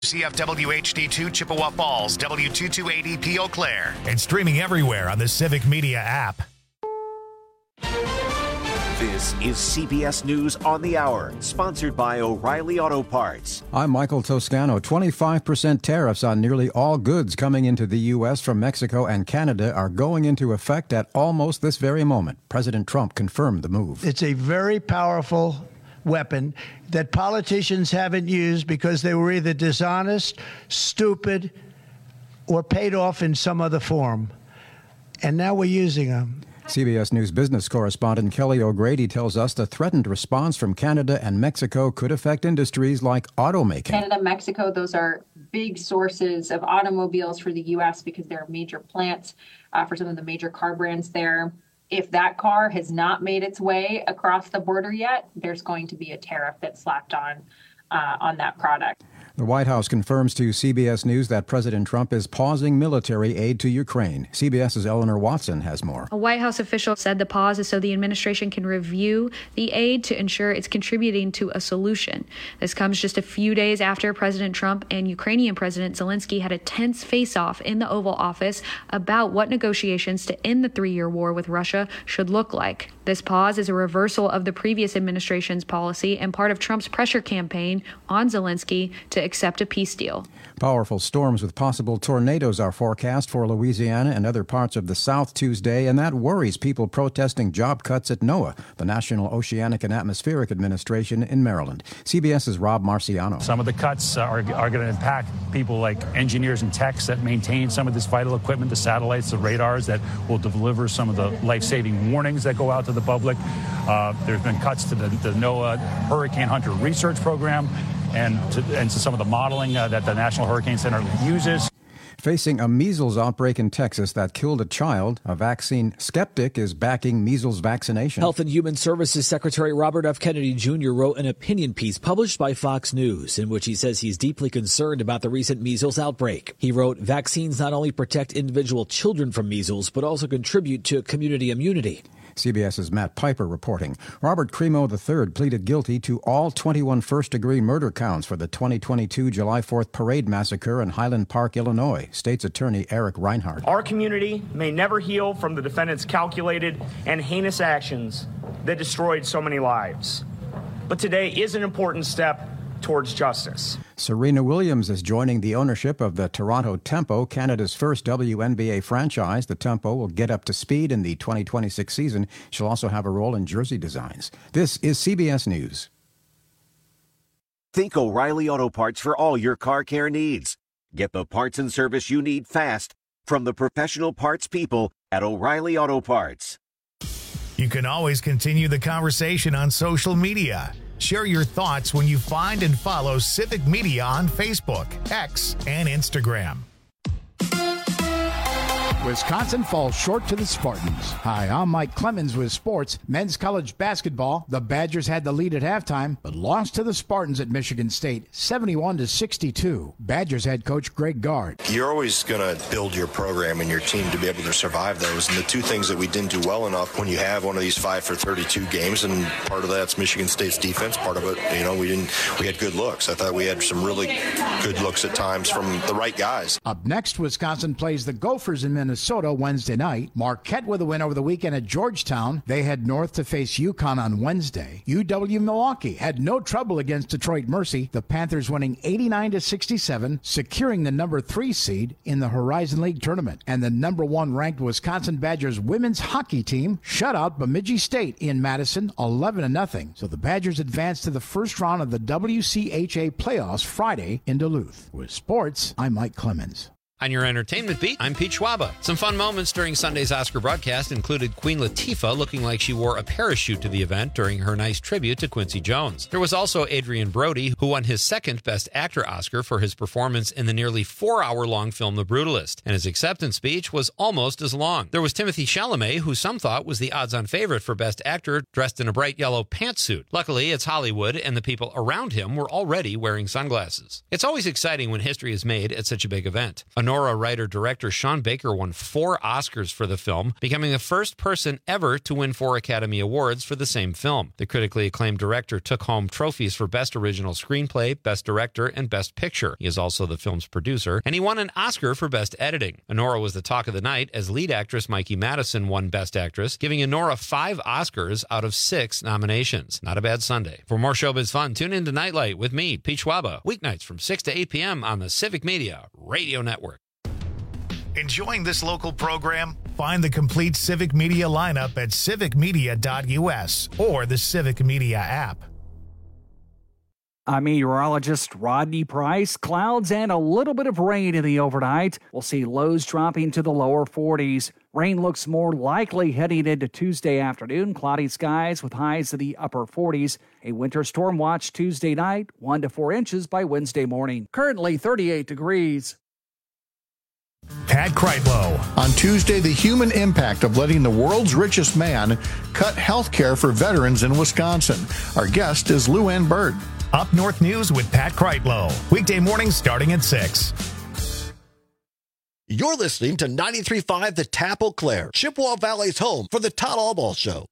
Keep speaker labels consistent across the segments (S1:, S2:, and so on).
S1: CFW HD2 Chippewa Falls, W228EP Eau Claire, and streaming everywhere on the Civic Media app.
S2: This is CBS News on the Hour, sponsored by O'Reilly Auto Parts.
S3: I'm Michael Toscano. 25% tariffs on nearly all goods coming into the U.S. from Mexico and Canada are going into effect at almost this very moment. President Trump confirmed the move.
S4: It's a very powerful weapon that politicians haven't used because they were either dishonest, stupid, or paid off in some other form. And now we're using them.
S3: CBS News business correspondent Kelly O'Grady tells us the threatened response from Canada and Mexico could affect industries like automaking.
S5: Canada, Mexico, those are big sources of automobiles for the U.S. because they're major plants for some of the major car brands there. If that car has not made its way across the border yet, there's going to be a tariff that's slapped on that product.
S3: The White House confirms to CBS News that President Trump is pausing military aid to Ukraine. CBS's Eleanor Watson has more.
S6: A White House official said the pause is so the administration can review the aid to ensure it's contributing to a solution. This comes just a few days after President Trump and Ukrainian President Zelensky had a tense face-off in the Oval Office about what negotiations to end the three-year war with Russia should look like. This pause is a reversal of the previous administration's policy and part of Trump's pressure campaign on Zelensky to accept a peace deal.
S3: Powerful storms with possible tornadoes are forecast for Louisiana and other parts of the South Tuesday, and that worries people protesting job cuts at NOAA, the National Oceanic and Atmospheric Administration in Maryland. CBS's Rob Marciano.
S7: Some of the cuts are going to impact people like engineers and techs that maintain some of this vital equipment, the satellites, the radars that will deliver some of the life-saving warnings that go out to the public. There's been cuts to the NOAA Hurricane Hunter Research Program and to some of the modeling that the National Hurricane Center uses.
S3: Facing a measles outbreak in Texas that killed a child, a vaccine skeptic is backing measles vaccination.
S8: Health and Human Services Secretary Robert F. Kennedy Jr. wrote an opinion piece published by Fox News in which he says he's deeply concerned about the recent measles outbreak. He wrote, "Vaccines not only protect individual children from measles, but also contribute to community immunity."
S3: CBS's Matt Piper reporting. Robert Crimo III pleaded guilty to all 21 first-degree murder counts for the 2022 July 4th parade massacre in Highland Park, Illinois. State's Attorney Eric Reinhardt.
S9: Our community may never heal from the defendant's calculated and heinous actions that destroyed so many lives. But today is an important step towards justice.
S3: Serena Williams is joining the ownership of the Toronto Tempo, Canada's first WNBA franchise. The Tempo will get up to speed in the 2026 season. She'll also have a role in jersey designs. This is CBS News.
S2: Think O'Reilly Auto Parts for all your car care needs. Get the parts and service you need fast from the professional parts people at O'Reilly Auto Parts.
S1: You can always continue the conversation on social media. Share your thoughts when you find and follow Civic Media on Facebook, X, and Instagram.
S10: Wisconsin falls short to the Spartans. Hi, I'm Mike Clemens with sports. Men's college basketball. The Badgers had the lead at halftime, but lost to the Spartans at Michigan State, 71-62. Badgers head coach Greg Gard.
S11: You're always going to build your program and your team to be able to survive those. And the two things that we didn't do well enough when you have one of these 5 for 32 games, and part of that's Michigan State's defense. Part of it, we had good looks. I thought we had some really good looks at times from the right guys.
S10: Up next, Wisconsin plays the Gophers in Minnesota Wednesday night. Marquette with a win over the weekend at Georgetown. They head north to face UConn on Wednesday. UW-Milwaukee had no trouble against Detroit Mercy. The Panthers winning 89-67, securing the number 3 seed in the Horizon League tournament. And the number 1 ranked Wisconsin Badgers women's hockey team shut out Bemidji State in Madison 11-0. So the Badgers advance to the first round of the WCHA playoffs Friday in Duluth. With sports, I'm Mike Clemens.
S12: On your entertainment beat, I'm Pete Schwaba. Some fun moments during Sunday's Oscar broadcast included Queen Latifah looking like she wore a parachute to the event during her nice tribute to Quincy Jones. There was also Adrian Brody, who won his second Best Actor Oscar for his performance in the nearly 4-hour-long film The Brutalist, and his acceptance speech was almost as long. There was Timothée Chalamet, who some thought was the odds-on favorite for Best Actor, dressed in a bright yellow pantsuit. Luckily, it's Hollywood, and the people around him were already wearing sunglasses. It's always exciting when history is made at such a big event. A Anora writer-director Sean Baker won 4 Oscars for the film, becoming the first person ever to win 4 Academy Awards for the same film. The critically acclaimed director took home trophies for Best Original Screenplay, Best Director, and Best Picture. He is also the film's producer, and he won an Oscar for Best Editing. Anora was the talk of the night as lead actress Mikey Madison won Best Actress, giving Anora 5 Oscars out of 6 nominations. Not a bad Sunday. For more showbiz fun, tune in to Nightlight with me, Pete Schwaba, weeknights from 6 to 8 p.m. on the Civic Media Radio Network.
S1: Enjoying this local program? Find the complete Civic Media lineup at civicmedia.us or the Civic Media app.
S13: I'm meteorologist Rodney Price. Clouds and a little bit of rain in the overnight. We'll see lows dropping to the lower 40s. Rain looks more likely heading into Tuesday afternoon. Cloudy skies with highs in the upper 40s. A winter storm watch Tuesday night, 1 to 4 inches by Wednesday morning. Currently 38 degrees.
S1: Pat Kreitlow.
S14: On Tuesday, the human impact of letting the world's richest man cut health care for veterans in Wisconsin. Our guest is Lou Ann Bird.
S1: Up North News with Pat Kreitlow. Weekday mornings starting at 6.
S15: You're listening to 93.5 The Tap Eau Claire, Chippewa Valley's home for the Todd Albaugh Show.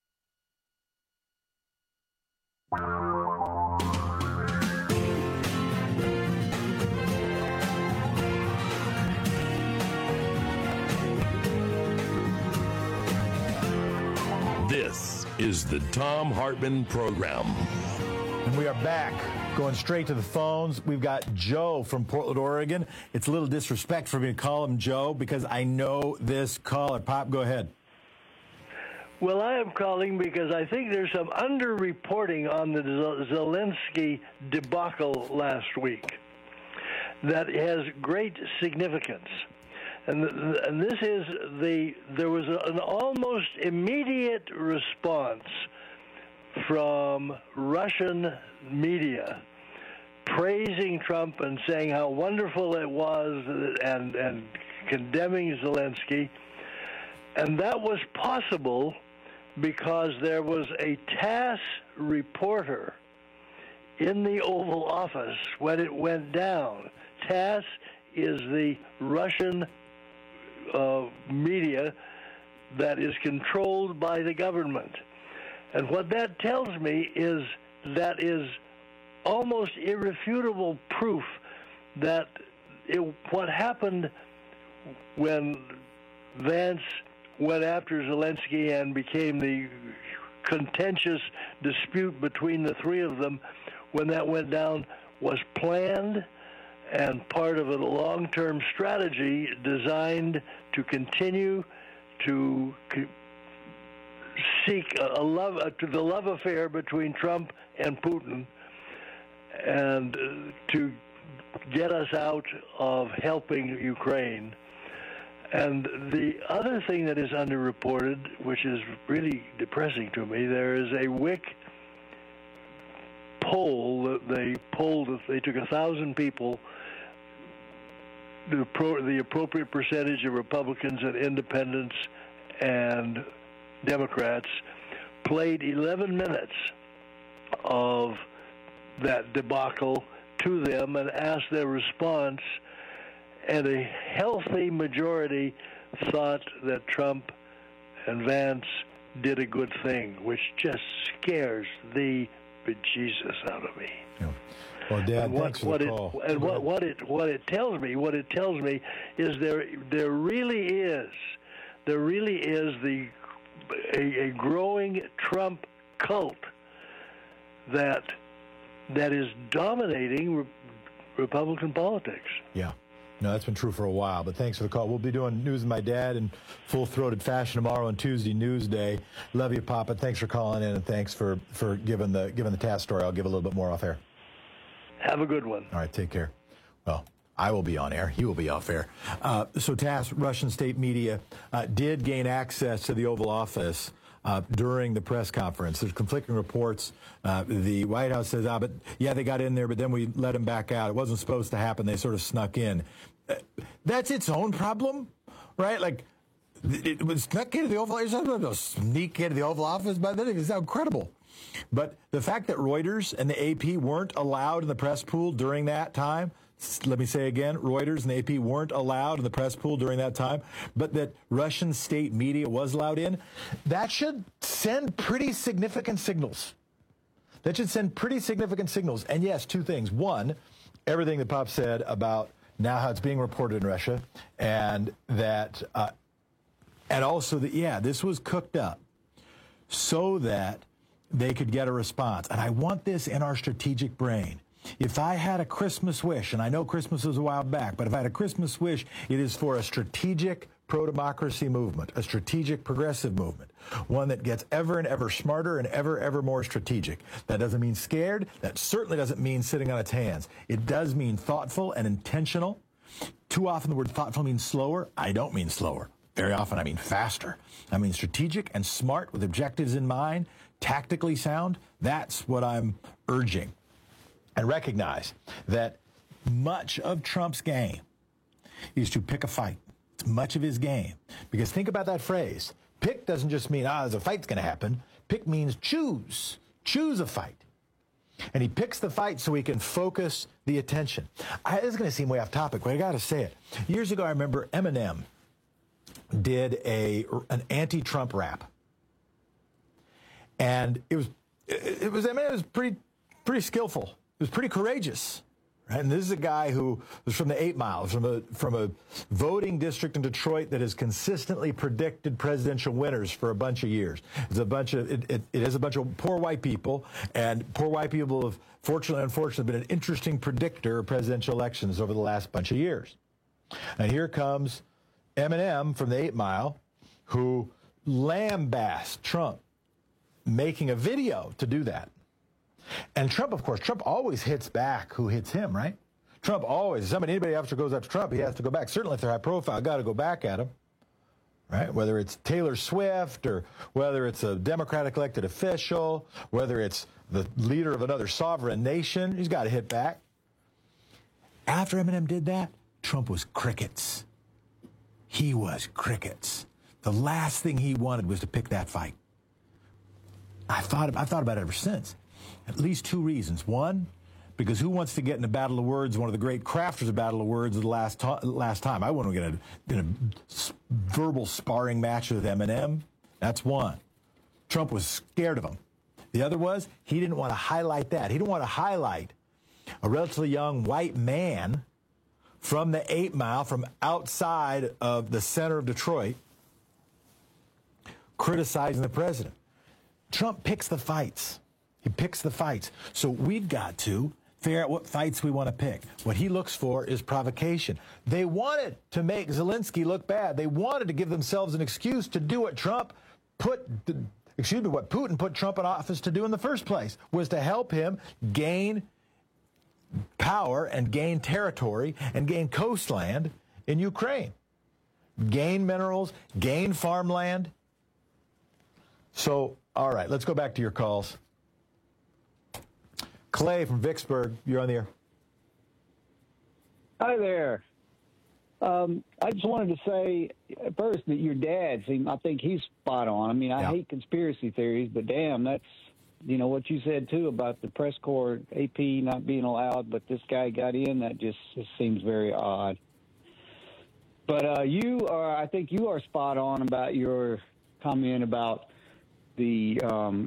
S16: This is the Thom Hartmann Program.
S17: And we are back, going straight to the phones. We've got Joe from Portland, Oregon. It's a little disrespect for me to call him Joe because I know this caller. Pop, go ahead.
S18: Well, I am calling because I think there's some underreporting on the Zelensky debacle last week that has great significance. And this is there was an almost immediate response from Russian media praising Trump and saying how wonderful it was and condemning Zelensky. And that was possible because there was a TASS reporter in the Oval Office when it went down. TASS is the Russian media that is controlled by the government. And what that tells me is that is almost irrefutable proof that what happened when Vance went after Zelensky and became the contentious dispute between the three of them, when that went down, was planned and part of a long-term strategy designed to continue to seek the love affair between Trump and Putin and to get us out of helping Ukraine. And the other thing that is underreported, which is really depressing to me, there is a WIC poll that they polled. They took 1,000 people, the appropriate percentage of Republicans and independents and Democrats, played 11 minutes of that debacle to them and asked their response, and a healthy majority thought that Trump and Vance did a good thing, which just scares the bejesus out of me.
S17: Yeah. Well, Dad, thanks for the call.
S18: And what it tells me is there really is a growing Trump cult that is dominating Republican politics.
S17: Yeah. No, that's been true for a while, but thanks for the call. We'll be doing News with My Dad in full-throated fashion tomorrow on Tuesday News Day. Love you, Papa. Thanks for calling in, and thanks for giving the TASS story. I'll give a little bit more off air.
S18: Have a good one.
S17: All right, take care. Well, I will be on air. He will be off air. So TASS, Russian state media, did gain access to the Oval Office during the press conference. There's conflicting reports. The White House says, but yeah, they got in there, but then we let them back out. It wasn't supposed to happen. They sort of snuck in. That's its own problem, right? Like, it was snuck into the Oval Office. You're not supposed to sneak into the Oval Office, but then it's incredible. But the fact that Reuters and the AP weren't allowed in the press pool during that time, let me say again, Reuters and AP weren't allowed in the press pool during that time, but that Russian state media was allowed in, that should send pretty significant signals. That should send pretty significant signals. And yes, two things. One, everything that Pop said about now how it's being reported in Russia, and that, and also that, yeah, this was cooked up so that they could get a response. And I want this in our strategic brain. If I had a Christmas wish, and I know Christmas was a while back, but if I had a Christmas wish, it is for a strategic pro-democracy movement, a strategic progressive movement, one that gets ever and ever smarter and ever more strategic. That doesn't mean scared. That certainly doesn't mean sitting on its hands. It does mean thoughtful and intentional. Too often the word thoughtful means slower. I don't mean slower. Very often I mean faster. I mean strategic and smart with objectives in mind, tactically sound. That's what I'm urging. And recognize that much of Trump's game is to pick a fight. It's much of his game. Because think about that phrase. Pick doesn't just mean, there's a fight's going to happen. Pick means choose. Choose a fight. And he picks the fight so he can focus the attention. This is going to seem way off topic, but I got to say it. Years ago, I remember Eminem did an anti-Trump rap. And Eminem was pretty skillful. It was pretty courageous, right? And this is a guy who was from the 8 Mile, from a voting district in Detroit that has consistently predicted presidential winners for a bunch of years. It is a bunch of poor white people, and poor white people have, fortunately or unfortunately, been an interesting predictor of presidential elections over the last bunch of years. And here comes Eminem from the 8 Mile, who lambasted Trump, making a video to do that. And Trump, of course, Trump always hits back who hits him, right? Trump always, anybody after goes after Trump, he has to go back. Certainly if they're high profile, got to go back at him, right? Whether it's Taylor Swift or whether it's a Democratic elected official, whether it's the leader of another sovereign nation, he's got to hit back. After Eminem did that, Trump was crickets. He was crickets. The last thing he wanted was to pick that fight. I've thought about it ever since. At least two reasons. One, because who wants to get in a battle of words, one of the great crafters of battle of words of the last time? I want to get in a verbal sparring match with Eminem. That's one. Trump was scared of him. The other was he didn't want to highlight that. He didn't want to highlight a relatively young white man from the 8 Mile, from outside of the center of Detroit, criticizing the president. Trump picks the fights. He picks the fights. So we've got to figure out what fights we want to pick. What he looks for is provocation. They wanted to make Zelensky look bad. They wanted to give themselves an excuse to do what what Putin put Trump in office to do in the first place, was to help him gain power and gain territory and gain coastland in Ukraine. Gain minerals, gain farmland. So, all right, let's go back to your calls. Clay from Vicksburg, you're on the air.
S19: Hi there. I just wanted to say first that your dad, I think he's spot on. I mean, I hate conspiracy theories, but damn, that's, what you said too about the press corps, AP not being allowed, but this guy got in. That just seems very odd. But I think you are spot on about your comment about the,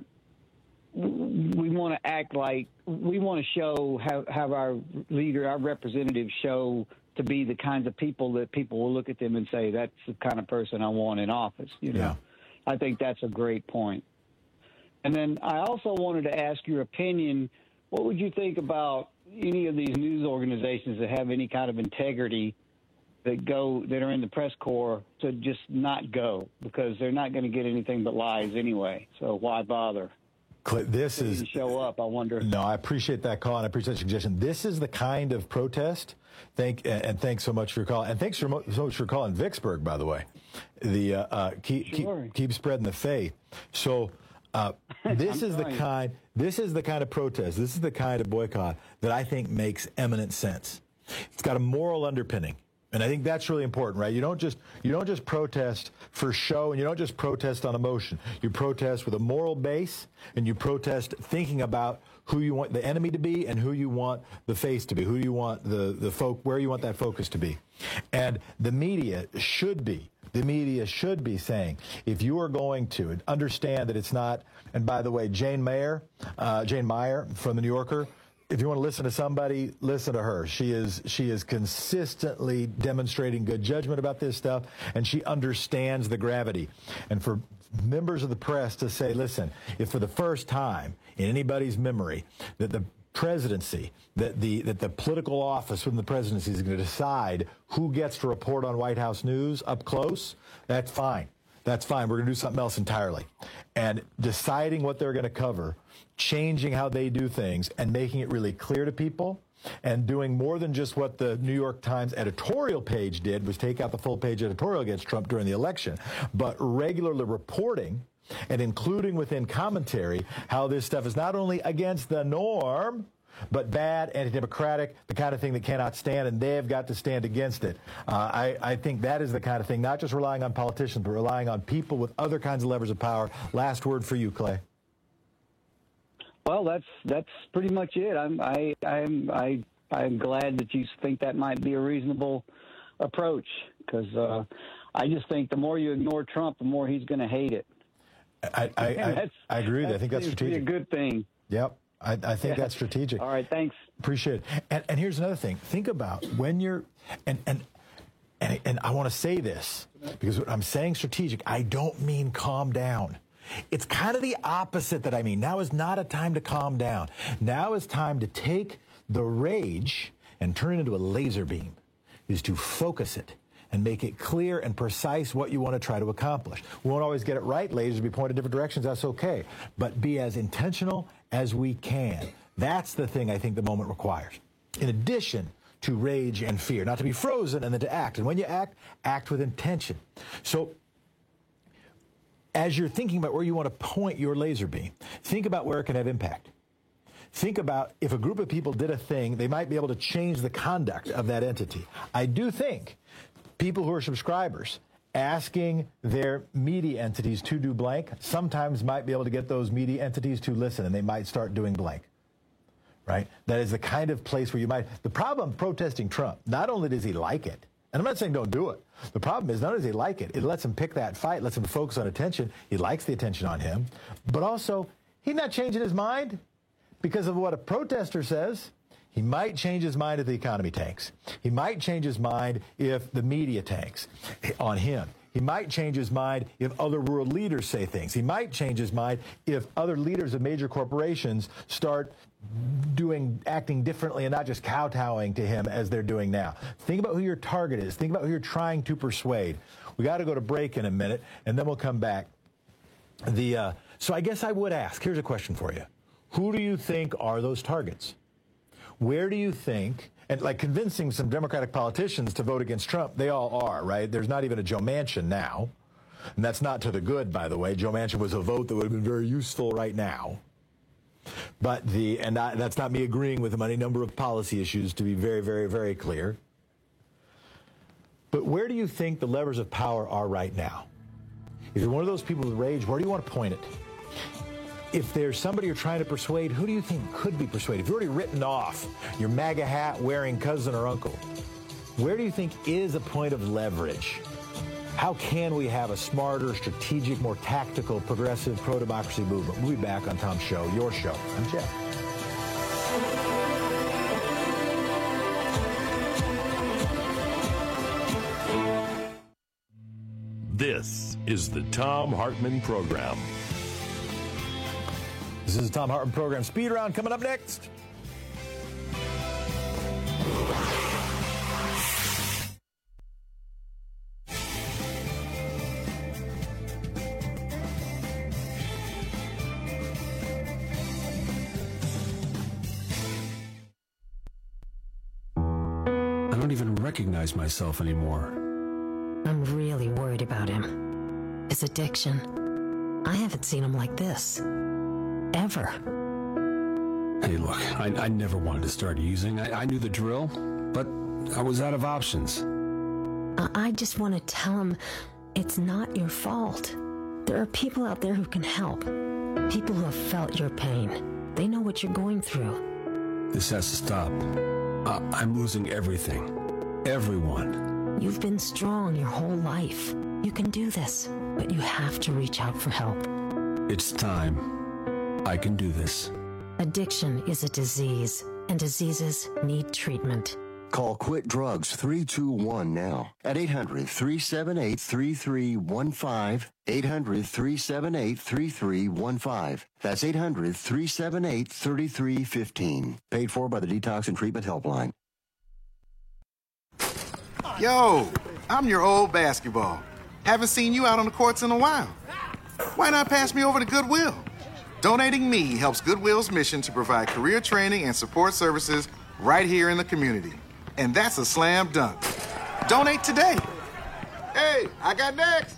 S19: we want to act like, we want to show, have our leader, our representatives show to be the kinds of people that people will look at them and say, that's the kind of person I want in office. Yeah. I think that's a great point. And then I also wanted to ask your opinion. What would you think about any of these news organizations that have any kind of integrity that are in the press corps to just not go, because they're not going to get anything but lies anyway. So why bother?
S17: This is
S19: show up. I wonder.
S17: No, I appreciate that call and I appreciate the suggestion. This is the kind of protest. Thanks so much for your call, and thanks so much for calling Vicksburg. By the way, keep spreading the faith. So this is the kind of protest. This is the kind of boycott that I think makes eminent sense. It's got a moral underpinning. And I think that's really important, right? You don't just protest for show, and you don't just protest on emotion. You protest with a moral base, and you protest thinking about who you want the enemy to be and who you want the face to be, who you want where you want that focus to be. And the media should be saying, if you are going to understand that it's not, and by the way, Jane Meyer from the New Yorker, if you want to listen to somebody, listen to her. She is consistently demonstrating good judgment about this stuff, and she understands the gravity. And for members of the press to say, listen, if for the first time in anybody's memory that the presidency, that the political office within the presidency is going to decide who gets to report on White House news up close, that's fine. That's fine. We're going to do something else entirely. And deciding what they're going to cover, changing how they do things, and making it really clear to people, and doing more than just what the New York Times editorial page did, was take out the full-page editorial against Trump during the election, but regularly reporting and including within commentary how this stuff is not only against the norm, but bad, anti-democratic, the kind of thing that cannot stand, and they have got to stand against it. I think that is the kind of thing, not just relying on politicians, but relying on people with other kinds of levers of power. Last word for you, Clay.
S19: Well, that's pretty much it. I'm glad that you think that might be a reasonable approach, because I just think the more you ignore Trump, the more he's going to hate it.
S17: I agree with you. I think that's strategic.
S19: A good thing.
S17: Yep. I think that's strategic.
S19: All right, thanks.
S17: Appreciate it. And here's another thing. Think about when you're, and I want to say this, because when I'm saying strategic, I don't mean calm down. It's kind of the opposite that I mean. Now is not a time to calm down. Now is time to take the rage and turn it into a laser beam, is to focus it and make it clear and precise what you want to try to accomplish. We won't always get it right. Lasers will be pointed in different directions. That's okay. But be as intentional as we can. That's the thing I think the moment requires. In addition to rage and fear, not to be frozen and then to act. And when you act with intention. So as you're thinking about where you want to point your laser beam, think about where it can have impact. Think about if a group of people did a thing, they might be able to change the conduct of that entity. I do think people who are subscribers asking their media entities to do blank sometimes might be able to get those media entities to listen, and they might start doing blank. Right? That is the kind of place where you might. The problem protesting Trump, not only does he like it, and I'm not saying don't do it. The problem is not only does he like it, it lets him pick that fight, lets him focus on attention. He likes the attention on him. But also, he's not changing his mind because of what a protester says. He might change his mind if the economy tanks. He might change his mind if the media tanks on him. He might change his mind if other world leaders say things. He might change his mind if other leaders of major corporations start acting differently and not just kowtowing to him as they're doing now. Think about who your target is. Think about who you're trying to persuade. We got to go to break in a minute, and then we'll come back. So I guess I would ask, here's a question for you. Who do you think are those targets? Where do you think, and like convincing some Democratic politicians to vote against Trump, they all are, right? There's not even a Joe Manchin now. And that's not to the good, by the way. Joe Manchin was a vote that would have been very useful right now. But that's not me agreeing with him on any number of policy issues, to be very, very, very clear. But where do you think the levers of power are right now? If you're one of those people with rage, where do you want to point it? If there's somebody you're trying to persuade, who do you think could be persuaded? If you've already written off your MAGA hat wearing cousin or uncle, where do you think is a point of leverage? How can we have a smarter, strategic, more tactical, progressive, pro-democracy movement? We'll be back on Tom's show, your show. I'm Jeff.
S16: This is the Thom Hartmann Program.
S17: This is the Thom Hartmann Program. Speed Round coming up next.
S20: I don't even recognize myself anymore.
S21: I'm really worried about him. His addiction. I haven't seen him like this. Ever.
S20: Hey, look, I never wanted to start using. I knew the drill, but I was out of options.
S21: I just want to tell him it's not your fault. There are people out there who can help. People who have felt your pain. They know what you're going through.
S20: This has to stop. I'm losing everything. Everyone.
S21: You've been strong your whole life. You can do this, but you have to reach out for help.
S20: It's time. I can do this.
S21: Addiction is a disease, and diseases need treatment.
S4: Call Quit Drugs 321 now at 800-378-3315. 800-378-3315. That's 800-378-3315. Paid for by the Detox and Treatment Helpline.
S22: Yo, I'm your old basketball. Haven't seen you out on the courts in a while. Why not pass me over to Goodwill? Donating me helps Goodwill's mission to provide career training and support services right here in the community. And that's a slam dunk. Donate today. Hey, I got next.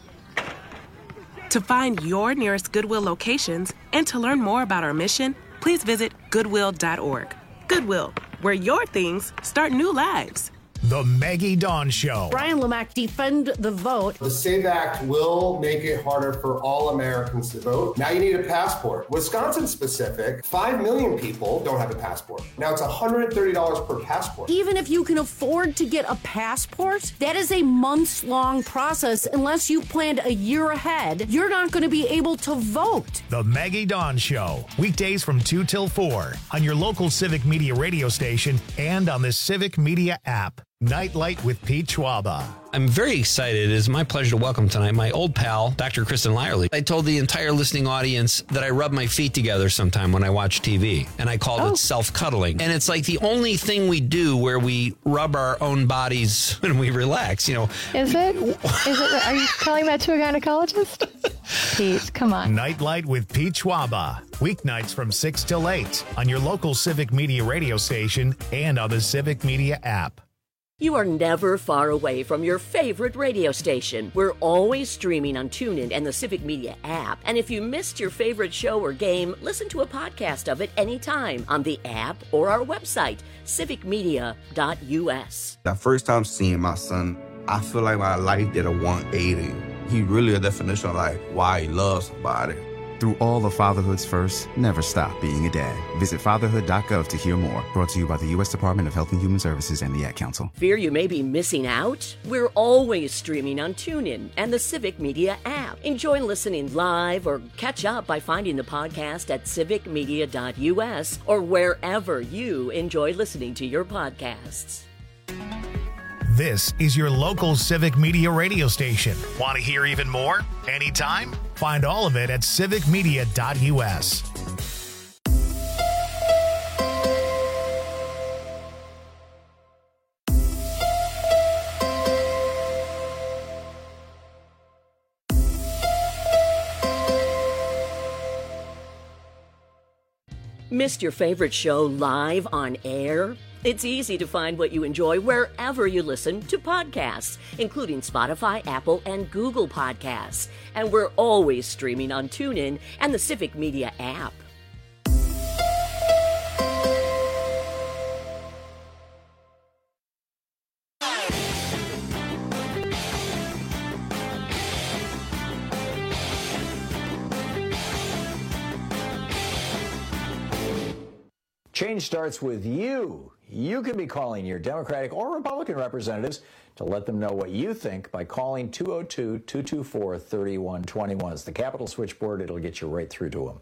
S23: To find your nearest Goodwill locations and to learn more about our mission, please visit Goodwill.org. Goodwill, where your things start new lives.
S1: The Maggie Dawn Show.
S24: Brian Lamack, defend the vote.
S25: The SAVE Act will make it harder for all Americans to vote. Now you need a passport. Wisconsin specific, 5 million people don't have a passport. Now it's $130 per passport.
S24: Even if you can afford to get a passport, that is a months-long process. Unless you planned a year ahead, you're not going to be able to vote.
S1: The Maggie Dawn Show. Weekdays from 2 till 4 on your local Civic Media radio station and on the Civic Media app. Nightlight with Pete Schwaba.
S12: I'm very excited. It is my pleasure to welcome tonight my old pal, Dr. Kristen Lyerly. I told the entire listening audience that I rub my feet together sometime when I watch TV, and I called it self-cuddling. And it's like the only thing we do where we rub our own bodies when we relax, you know.
S26: Is it? Are you telling that to a gynecologist? Pete, come on.
S1: Nightlight with Pete Schwaba. Weeknights from 6 till 8 on your local Civic Media radio station and on the Civic Media app.
S27: You are never far away from your favorite radio station. We're always streaming on TuneIn and the Civic Media app. And if you missed your favorite show or game, listen to a podcast of it anytime on the app or our website, civicmedia.us.
S28: The first time seeing my son, I feel like my life did a 180. He really a definition of like why he loves somebody.
S29: Through all of fatherhood's first, never stop being a dad. Visit fatherhood.gov to hear more. Brought to you by the U.S. Department of Health and Human Services and the Ad Council.
S27: Fear you may be missing out? We're always streaming on TuneIn and the Civic Media app. Enjoy listening live or catch up by finding the podcast at civicmedia.us or wherever you enjoy listening to your podcasts.
S1: This is your local Civic Media radio station. Want to hear even more? Anytime? Find all of it at civicmedia.us.
S27: Missed your favorite show live on air? It's easy to find what you enjoy wherever you listen to podcasts, including Spotify, Apple, and Google Podcasts. And we're always streaming on TuneIn and the Civic Media app.
S30: Change starts with you. You can be calling your Democratic or Republican representatives to let them know what you think by calling 202-224-3121. It's the Capitol switchboard. It'll get you right through to them.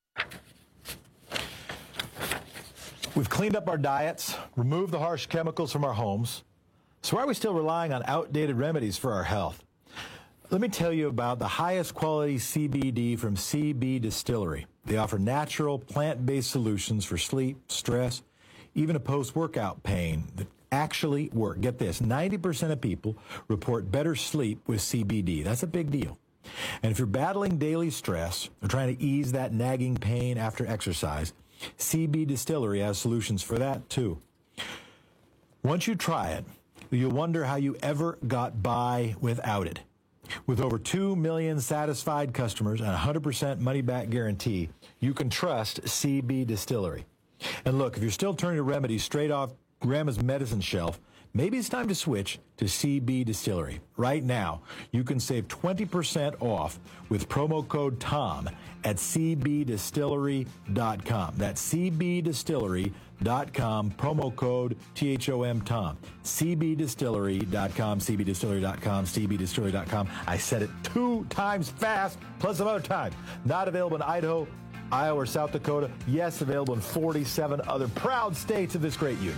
S17: We've cleaned up our diets, removed the harsh chemicals from our homes. So why are we still relying on outdated remedies for our health? Let me tell you about the highest quality CBD from CB Distillery. They offer natural, plant-based solutions for sleep, stress, even a post-workout pain that actually work. Get this, 90% of people report better sleep with CBD. That's a big deal. And if you're battling daily stress or trying to ease that nagging pain after exercise, CB Distillery has solutions for that too. Once you try it, you'll wonder how you ever got by without it. With over 2 million satisfied customers and a 100% money-back guarantee, you can trust CB Distillery. And look, if you're still turning to remedies straight off Grandma's medicine shelf, maybe it's time to switch to CB Distillery. Right now, you can save 20% off with promo code TOM at cbdistillery.com. That's cbdistillery.com, promo code THOM TOM. cbdistillery.com, cbdistillery.com, cbdistillery.com. I said it 2 times fast, plus some other time. Not available in Idaho, Iowa, or South Dakota. Yes, available in 47 other proud states of this great union.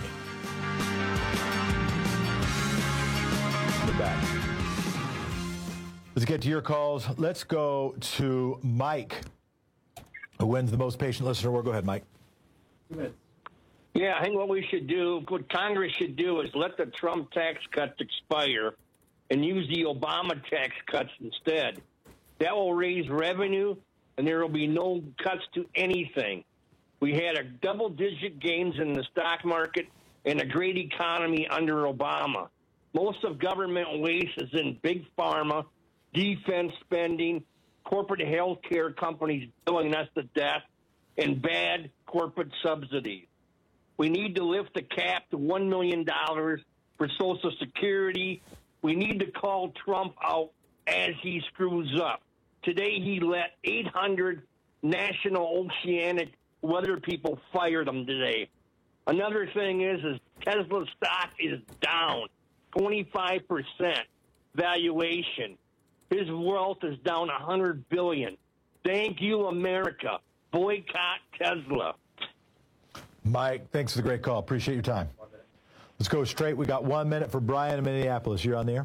S17: We're back. Let's get to your calls. Let's go to Mike, who wins the most patient listener award. Go ahead, Mike.
S2: Yeah, I think what Congress should do is let the Trump tax cuts expire and use the Obama tax cuts instead. That will raise revenue, and there will be no cuts to anything. We had a double-digit gains in the stock market and a great economy under Obama. Most of government waste is in big pharma, defense spending, corporate health care companies billing us to death, and bad corporate subsidies. We need to lift the cap to $1 million for Social Security. We need to call Trump out as he screws up. Today he let 800 national oceanic weather people fire them today. Another thing is Tesla stock is down 25% valuation. His wealth is down $100 billion. Thank you, America. Boycott Tesla.
S17: Mike, thanks for the great call. Appreciate your time. Let's go straight. We got 1 minute for Brian in Minneapolis. You're on the air.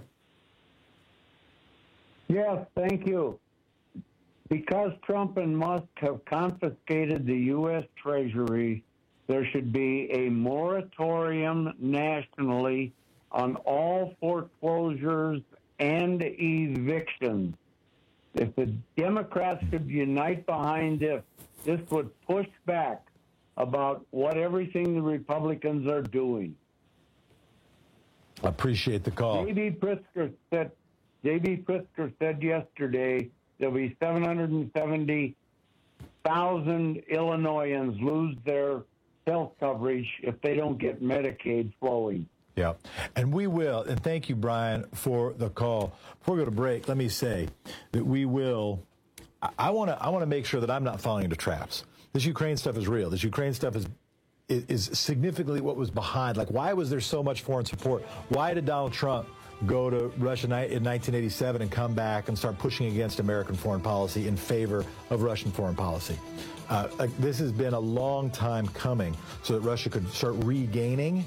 S3: Yes, thank you. Because Trump and Musk have confiscated the U.S. Treasury, there should be a moratorium nationally on all foreclosures and evictions. If the Democrats could unite behind this, this would push back about what everything the Republicans are doing.
S17: I appreciate the call.
S3: J.B. Pritzker said yesterday there'll be 770,000 Illinoisans lose their health coverage if they don't get Medicaid flowing.
S17: Yeah, and we will. And thank you, Brian, for the call. Before we go to break, let me say that we will. I want to make sure that I'm not falling into traps. This Ukraine stuff is real. This Ukraine stuff is significantly what was behind. Like, why was there so much foreign support? Why did Donald Trump go to Russia in 1987 and come back and start pushing against American foreign policy in favor of Russian foreign policy? This has been a long time coming so that Russia could start regaining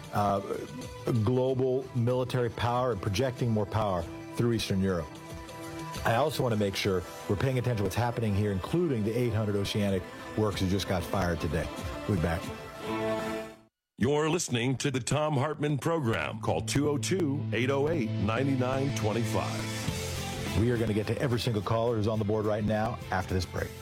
S17: global military power and projecting more power through Eastern Europe. I also want to make sure we're paying attention to what's happening here, including the 800 oceanic workers who just got fired today. We'll be back.
S16: You're listening to the Thom Hartmann Program. Call 202-808-9925.
S17: We are going to get to every single caller who's on the board right now after this break.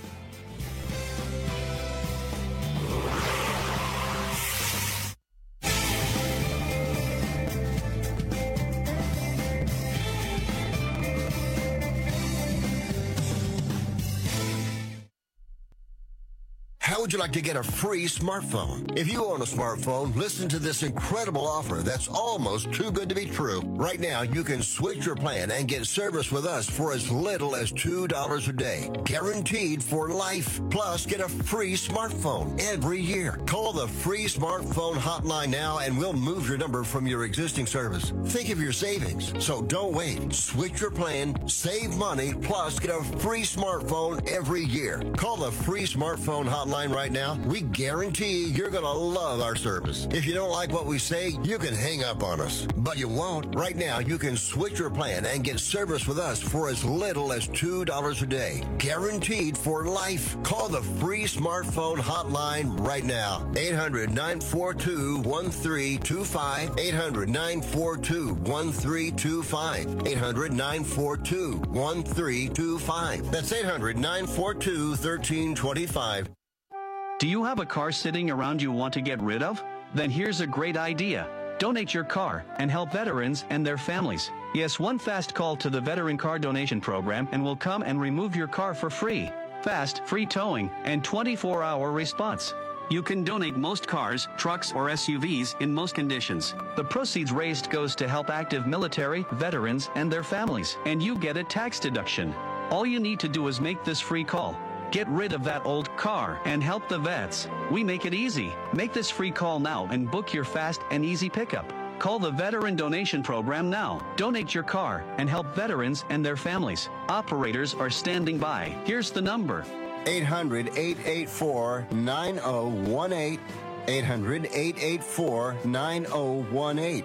S4: How would you like to get a free smartphone? If you own a smartphone, listen to this incredible offer that's almost too good to be true. Right now, you can switch your plan and get service with us for as little as $2 a day. Guaranteed for life. Plus, get a free smartphone every year. Call the free smartphone hotline now and we'll move your number from your existing service. Think of your savings. So don't wait. Switch your plan, save money, plus get a free smartphone every year. Call the free smartphone hotline right now. We guarantee you're going to love our service. If you don't like what we say, you can hang up on us. But you won't. Right now, you can switch your plan and get service with us for as little as $2 a day. Guaranteed for life. Call the free smartphone hotline right now. 800-942-1325. 800-942-1325. 800-942-1325. That's 800-942-1325.
S5: Do you have a car sitting around you want to get rid of? Then here's a great idea. Donate your car and help veterans and their families. Yes, one fast call to the Veteran Car Donation Program and we'll come and remove your car for free. Fast, free towing, and 24-hour response. You can donate most cars, trucks, or SUVs in most conditions. The proceeds raised goes to help active military, veterans, and their families, and you get a tax deduction. All you need to do is make this free call. Get rid of that old car and help the vets. We make it easy. Make this free call now and book your fast and easy pickup. Call the Veteran Donation Program now. Donate your car and help veterans and their families. Operators are standing by. Here's the number.
S4: 800-884-9018. 800-884-9018.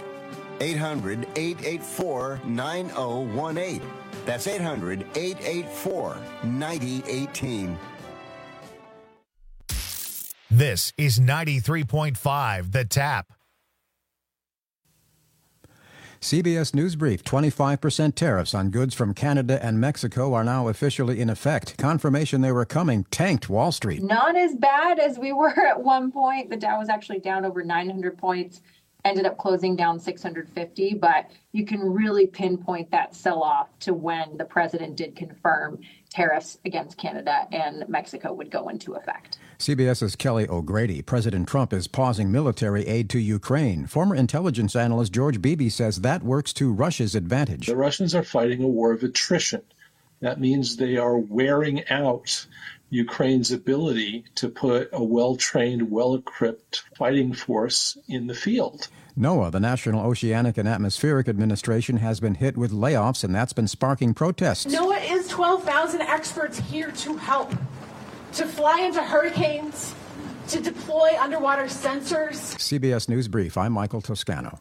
S4: 800-884-9018. That's 800-884-9018.
S1: This is 93.5 The Tap.
S6: CBS News Brief, 25% tariffs on goods from Canada and Mexico are now officially in effect. Confirmation they were coming tanked Wall Street.
S7: Not as bad as we were at one point. The Dow was actually down over 900 points, ended up closing down 650, but you can really pinpoint that sell-off to when the president did confirm tariffs against Canada and Mexico would go into effect.
S6: CBS's Kelly O'Grady. President Trump is pausing military aid to Ukraine. Former intelligence analyst George Beebe says that works to Russia's advantage.
S8: The Russians are fighting a war of attrition. That means they are wearing out Ukraine's ability to put a well-trained, well-equipped fighting force in the field.
S6: NOAA, the National Oceanic and Atmospheric Administration, has been hit with layoffs, and that's been sparking protests.
S9: NOAA is 12,000 experts here to help, to fly into hurricanes, to deploy underwater sensors.
S6: CBS News Brief, I'm Michael Toscano.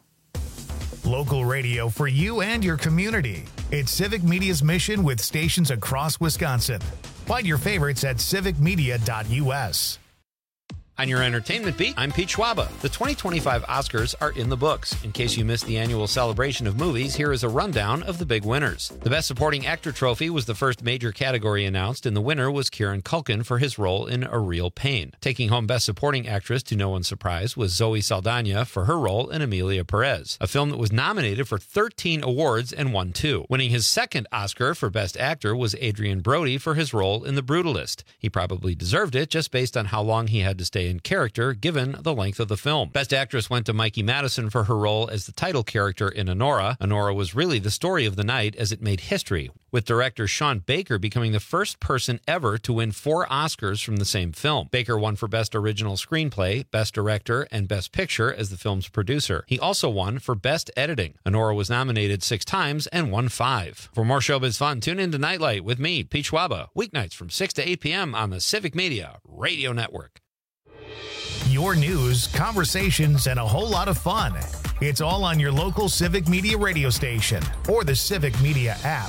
S1: Local radio for you and your community. It's Civic Media's mission with stations across Wisconsin. Find your favorites at civicmedia.us.
S12: On your entertainment beat, I'm Pete Schwaba. The 2025 Oscars are in the books. In case you missed the annual celebration of movies, here is a rundown of the big winners. The Best Supporting Actor trophy was the first major category announced, and the winner was Kieran Culkin for his role in A Real Pain. Taking home Best Supporting Actress, to no one's surprise, was Zoe Saldana for her role in Emilia Perez, a film that was nominated for 13 awards and won 2. Winning his second Oscar for Best Actor was Adrian Brody for his role in The Brutalist. He probably deserved it just based on how long he had to stay in character given the length of the film. Best Actress went to Mikey Madison for her role as the title character in Anora. Anora was really the story of the night as it made history, with director Sean Baker becoming the first person ever to win 4 Oscars from the same film. Baker won for Best Original Screenplay, Best Director, and Best Picture as the film's producer. He also won for Best Editing. Anora was nominated 6 times and won 5. For more showbiz fun, tune in to Nightlight with me, Pete Schwaba, weeknights from 6 to 8 p.m. on the Civic Media Radio Network.
S1: Your news, conversations, and a whole lot of fun. It's all on your local Civic Media radio station or the Civic Media app.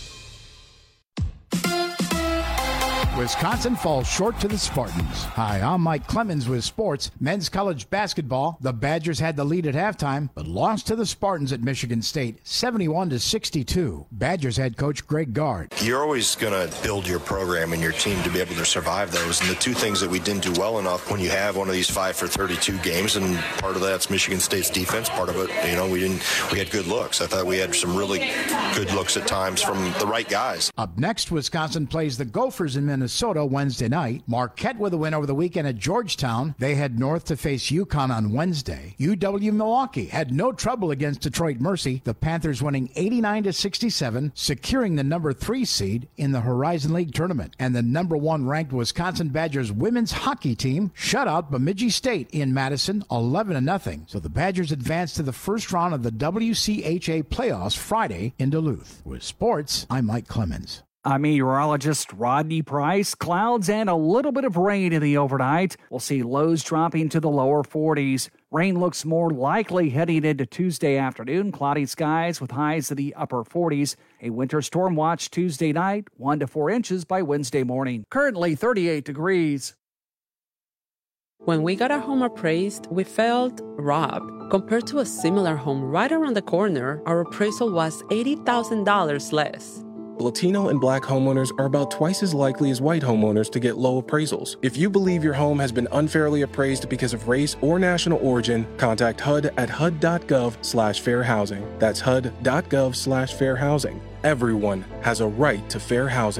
S10: Wisconsin falls short to the Spartans. Hi, I'm Mike Clemens with sports. Men's college basketball. The Badgers had the lead at halftime, but lost to the Spartans at Michigan State, 71-62. Badgers head coach Greg Gard.
S11: You're always going to build your program and your team to be able to survive those. And the two things that we didn't do well enough when you have one of these 5 for 32 games, and part of that's Michigan State's defense. Part of it, we had good looks. I thought we had some really good looks at times from the right guys.
S10: Up next, Wisconsin plays the Gophers in Minnesota Wednesday night. Marquette with a win over the weekend at Georgetown. They head north to face UConn on Wednesday. UW-Milwaukee had no trouble against Detroit Mercy. The Panthers winning 89-67, securing the number 3 seed in the Horizon League tournament. And the number 1 ranked Wisconsin Badgers women's hockey team shut out Bemidji State in Madison 11-0. So the Badgers advance to the first round of the WCHA playoffs Friday in Duluth. With sports, I'm Mike Clemens.
S13: I'm meteorologist Rodney Price. Clouds and a little bit of rain in the overnight. We'll see lows dropping to the lower 40s. Rain looks more likely heading into Tuesday afternoon. Cloudy skies with highs in the upper 40s. A winter storm watch Tuesday night, 1 to 4 inches by Wednesday morning. Currently 38 degrees.
S14: When we got our home appraised, we felt robbed. Compared to a similar home right around the corner, our appraisal was $80,000 less.
S15: Latino and Black homeowners are about twice as likely as white homeowners to get low appraisals. If you believe your home has been unfairly appraised because of race or national origin, contact HUD at hud.gov/fair housing. That's hud.gov/fair housing. Everyone has a right to fair housing.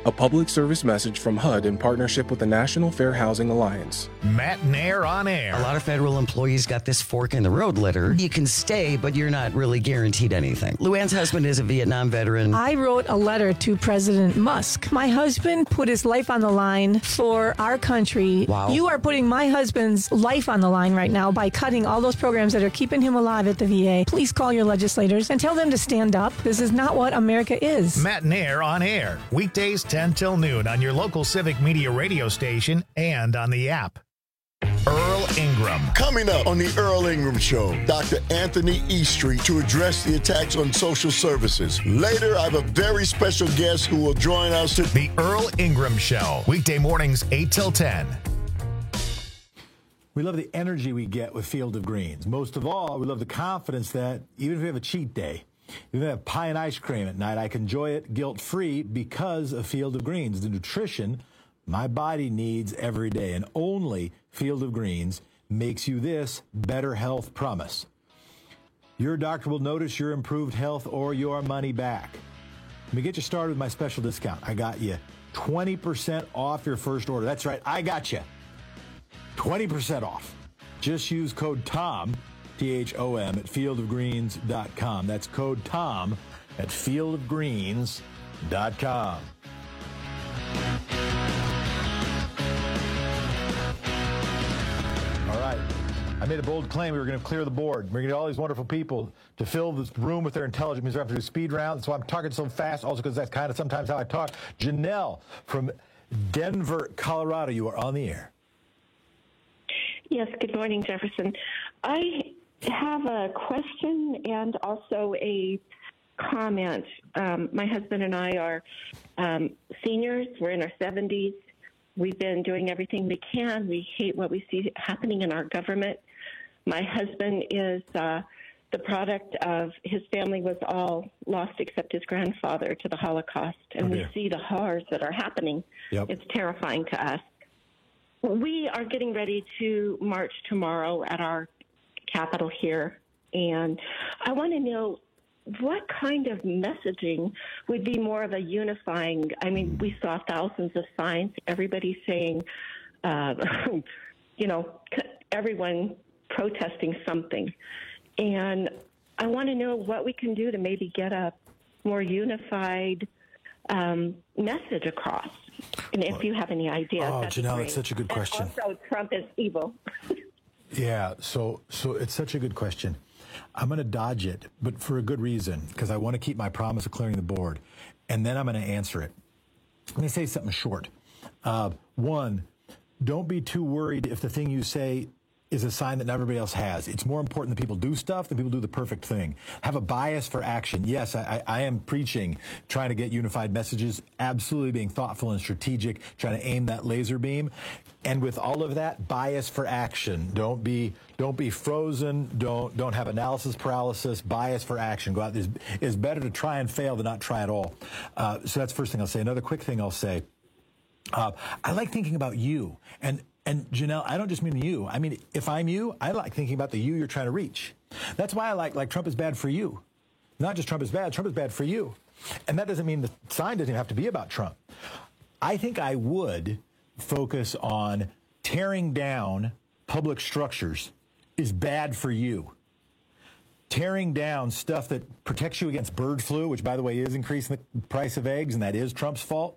S15: A public service message from HUD in partnership with the National Fair Housing Alliance.
S1: Matt Nair on air.
S18: A lot of federal employees got this fork in the road letter. You can stay, but you're not really guaranteed anything. Luann's husband is a Vietnam veteran.
S19: I wrote a letter to President Musk. My husband put his life on the line for our country.
S18: Wow.
S19: You are putting my husband's life on the line right now by cutting all those programs that are keeping him alive at the VA. Please call your legislators and tell them to stand up. This is not what America is.
S1: Matt Nair on air. Weekdays 10 till noon on your local Civic Media radio station and on the app. Earl Ingram.
S20: Coming up on the Earl Ingram Show, Dr. Anthony Eastry to address the attacks on social services. Later, I have a very special guest who will join us.
S1: The Earl Ingram Show, weekday mornings 8 till 10.
S17: We love the energy we get with Field of Greens. Most of all, we love the confidence that even if we have a cheat day, even if we have pie and ice cream at night, I can enjoy it guilt-free because of Field of Greens. The nutrition my body needs every day, and only Field of Greens makes you this better health promise. Your doctor will notice your improved health or your money back. Let me get you started with my special discount. I got you 20% off your first order. That's right, I got you 20% off. Just use code TOM, T-H-O-M, at fieldofgreens.com. That's code TOM at fieldofgreens.com. All right. I made a bold claim we were going to clear the board. We're going to get all these wonderful people to fill this room with their intelligence. Means we have to do a speed round. That's why I'm talking so fast, also because that's kind of sometimes how I talk. Janelle from Denver, Colorado, you are on the air.
S21: Yes, good morning, Jefferson. I have a question and also a comment. My husband and I are seniors. We're in our 70s. We've been doing everything we can. We hate what we see happening in our government. My husband is the product of his family was all lost except his grandfather to the Holocaust. And we see the horrors that are happening. Yep. It's terrifying to us. We are getting ready to march tomorrow at our Capitol here. And I want to know what kind of messaging would be more of a unifying? I mean, we saw thousands of signs, everybody saying, everyone protesting something. And I want to know what we can do to maybe get a more unified message across. And if you have any ideas.
S17: Oh, Janelle, that's such a good question.
S21: And also, Trump is evil.
S17: Yeah, so it's such a good question. I'm going to dodge it, but for a good reason, because I want to keep my promise of clearing the board, and then I'm going to answer it. I'm going to say something short. One, don't be too worried if the thing you say is a sign that not everybody else has. It's more important that people do stuff than people do the perfect thing. Have a bias for action. Yes, I am preaching, trying to get unified messages, absolutely being thoughtful and strategic, trying to aim that laser beam. And with all of that, bias for action. Don't be frozen. Don't have analysis paralysis. Bias for action. Go out. It's better to try and fail than not try at all. So that's the first thing I'll say. Another quick thing I'll say. I like thinking about you. And Janelle, I don't just mean you. I mean, if I'm you, I like thinking about the you you're trying to reach. That's why I like Trump is bad for you. Not just Trump is bad for you. And that doesn't mean the sign doesn't have to be about Trump. I think I would focus on tearing down public structures is bad for you. Tearing down stuff that protects you against bird flu, which, by the way, is increasing the price of eggs, and that is Trump's fault.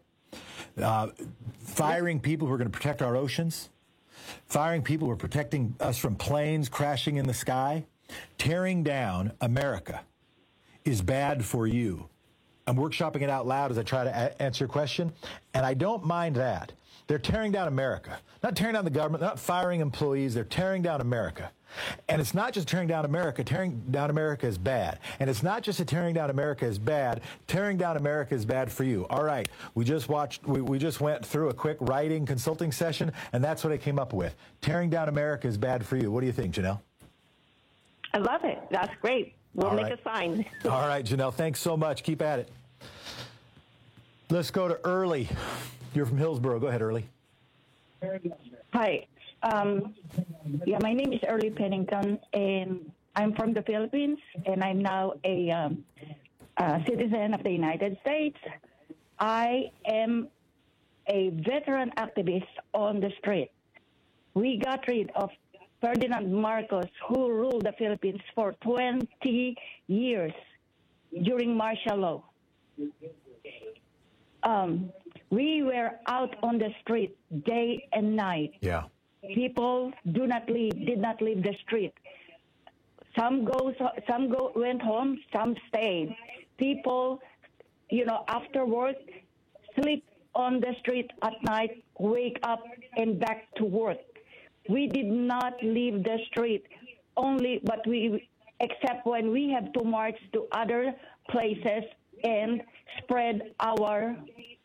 S17: Firing people who are going to protect our oceans. Firing people who are protecting us from planes crashing in the sky. Tearing down America is bad for you. I'm workshopping it out loud as I try to answer your question, and I don't mind that. They're tearing down America. Not tearing down the government, not firing employees. They're tearing down America. And it's not just tearing down America. Tearing down America is bad. And it's not just that tearing down America is bad. Tearing down America is bad for you. All right. We just went through a quick writing consulting session, and that's what I came up with. Tearing down America is bad for you. What do you think, Janelle?
S21: I love it. That's great. We'll make a sign.
S17: All right, Janelle. Thanks so much. Keep at it. Let's go to Early. You're from Hillsborough. Go ahead, Early.
S22: Hi. My name is Early Pennington, and I'm from the Philippines, and I'm now a citizen of the United States. I am a veteran activist on the street. We got rid of Ferdinand Marcos, who ruled the Philippines for 20 years during martial law. We were out on the street day and night.
S17: Yeah.
S22: People did not leave the street. Some went home, some stayed. People, after work, sleep on the street at night, wake up and back to work. We did not leave the street except when we have to march to other places and spread our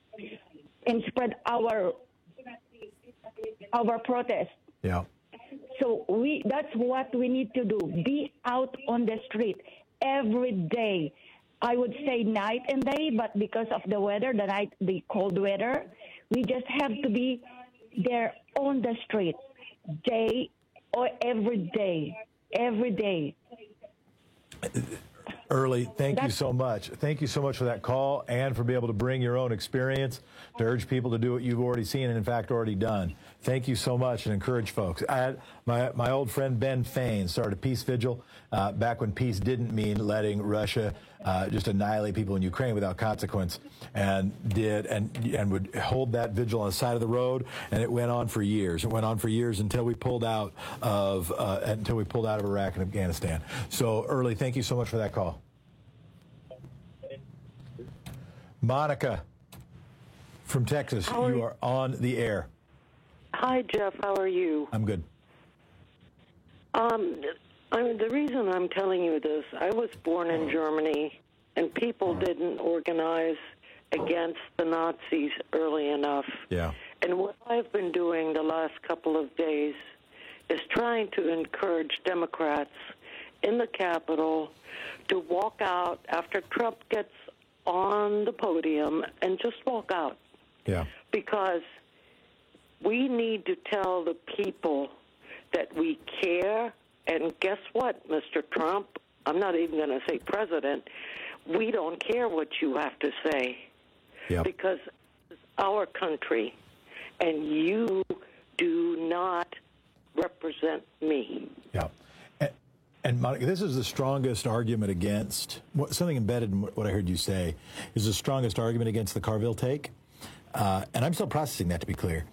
S22: protest.
S17: Yeah.
S22: So that's what we need to do. Be out on the street every day. I would say night and day, but because of the weather, the cold weather, we just have to be there on the street day or every day.
S17: Early, thank you so much. Thank you so much for that call and for being able to bring your own experience to urge people to do what you've already seen and, in fact, already done. Thank you so much and encourage folks. I had my old friend Ben Fain started a peace vigil back when peace didn't mean letting Russia just annihilate people in Ukraine without consequence, and would hold that vigil on the side of the road, and it went on for years. It went on for years until we pulled out of Iraq and Afghanistan. So, Early, thank you so much for that call. Monica from Texas, you are on the air.
S2: Hi, Jeff. How are you?
S17: I'm good.
S2: The reason I'm telling you this, I was born in Germany, and people didn't organize against the Nazis early enough.
S17: Yeah.
S2: And what I've been doing the last couple of days is trying to encourage Democrats in the Capitol to walk out after Trump gets on the podium and just walk out.
S17: Yeah.
S2: Because we need to tell the people that we care. And guess what, Mr. Trump? I'm not even going to say president. We don't care what you have to say.
S17: Yep.
S2: Because it's our country, and you do not represent me.
S17: Yeah. And Monica, this is the strongest argument against, something embedded in what I heard you say, is the strongest argument against the Carville take. And I'm still processing that, to be clear.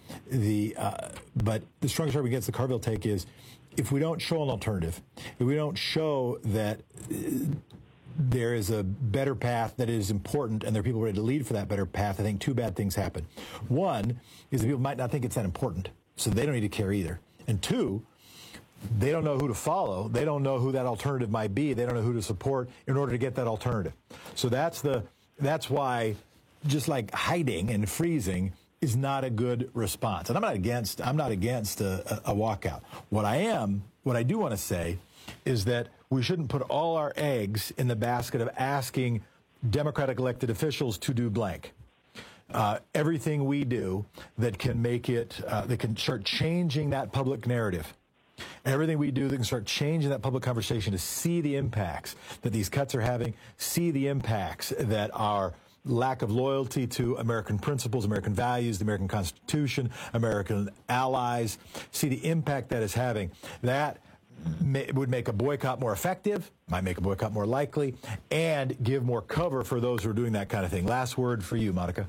S17: But the strongest argument against the Carville take is, if we don't show an alternative, if we don't show that there is a better path that is important and there are people ready to lead for that better path, I think two bad things happen. One is that people might not think it's that important, so they don't need to care either. And two, they don't know who to follow. They don't know who that alternative might be. They don't know who to support in order to get that alternative. So that's why just like hiding and freezing is not a good response. And I'm not against a walkout. What I do want to say is that we shouldn't put all our eggs in the basket of asking Democratic elected officials to do blank. Everything we do that can make it, that can start changing that public narrative, everything we do that can start changing that public conversation to see the impacts that these cuts are having, see the impacts that our lack of loyalty to American principles, American values, the American Constitution, American allies, see the impact that is having. That would make a boycott more effective, might make a boycott more likely, and give more cover for those who are doing that kind of thing. Last word for you, Monica.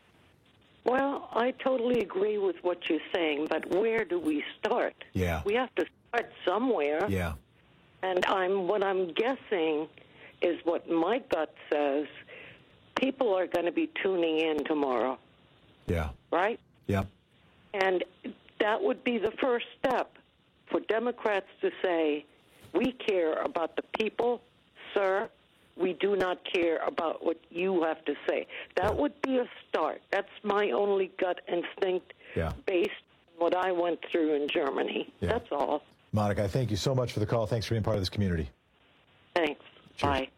S2: Well, I totally agree with what you're saying, but where do we start?
S17: Yeah.
S2: We have to start somewhere.
S17: Yeah.
S2: And what I'm guessing is what my gut says. People are going to be tuning in tomorrow.
S17: Yeah.
S2: Right?
S17: Yeah.
S2: And that would be the first step for Democrats to say, we care about the people, sir. We do not care about what you have to say. That would be a start. That's my only gut instinct based on what I went through in Germany. Yeah. That's all.
S17: Monica, thank you so much for the call. Thanks for being part of this community.
S2: Thanks.
S17: Cheers.
S2: Bye.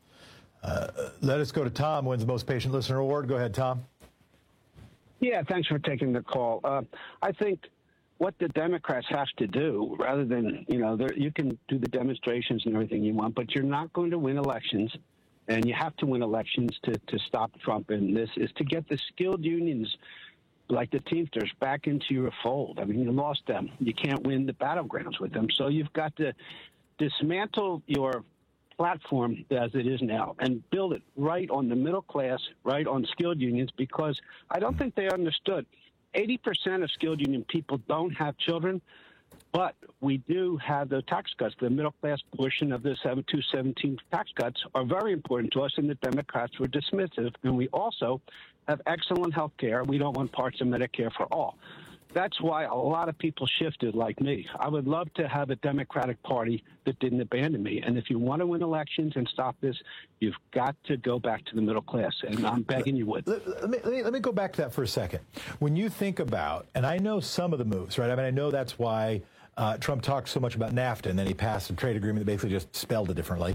S17: Let us go to Tom, wins the Most Patient Listener Award. Go ahead, Tom.
S3: Yeah, thanks for taking the call. I think what the Democrats have to do, rather than, you can do the demonstrations and everything you want, but you're not going to win elections, and you have to win elections to stop Trump in this, is to get the skilled unions like the Teamsters, back into your fold. I mean, you lost them. You can't win the battlegrounds with them. So you've got to dismantle your platform as it is now and build it right on the middle class, right on skilled unions, because I don't think they understood. 80% of skilled union people don't have children, but we do have the tax cuts. The middle class portion of the 217 tax cuts are very important to us, and the Democrats were dismissive. And we also have excellent health care. We don't want parts of Medicare for all. That's why a lot of people shifted like me. I would love to have a Democratic Party that didn't abandon me. And if you want to win elections and stop this, you've got to go back to the middle class. And I'm begging you would.
S17: Let me go back to that for a second. When you think about, and I know some of the moves, right? I mean, I know that's why Trump talked so much about NAFTA, and then he passed a trade agreement that basically just spelled it differently.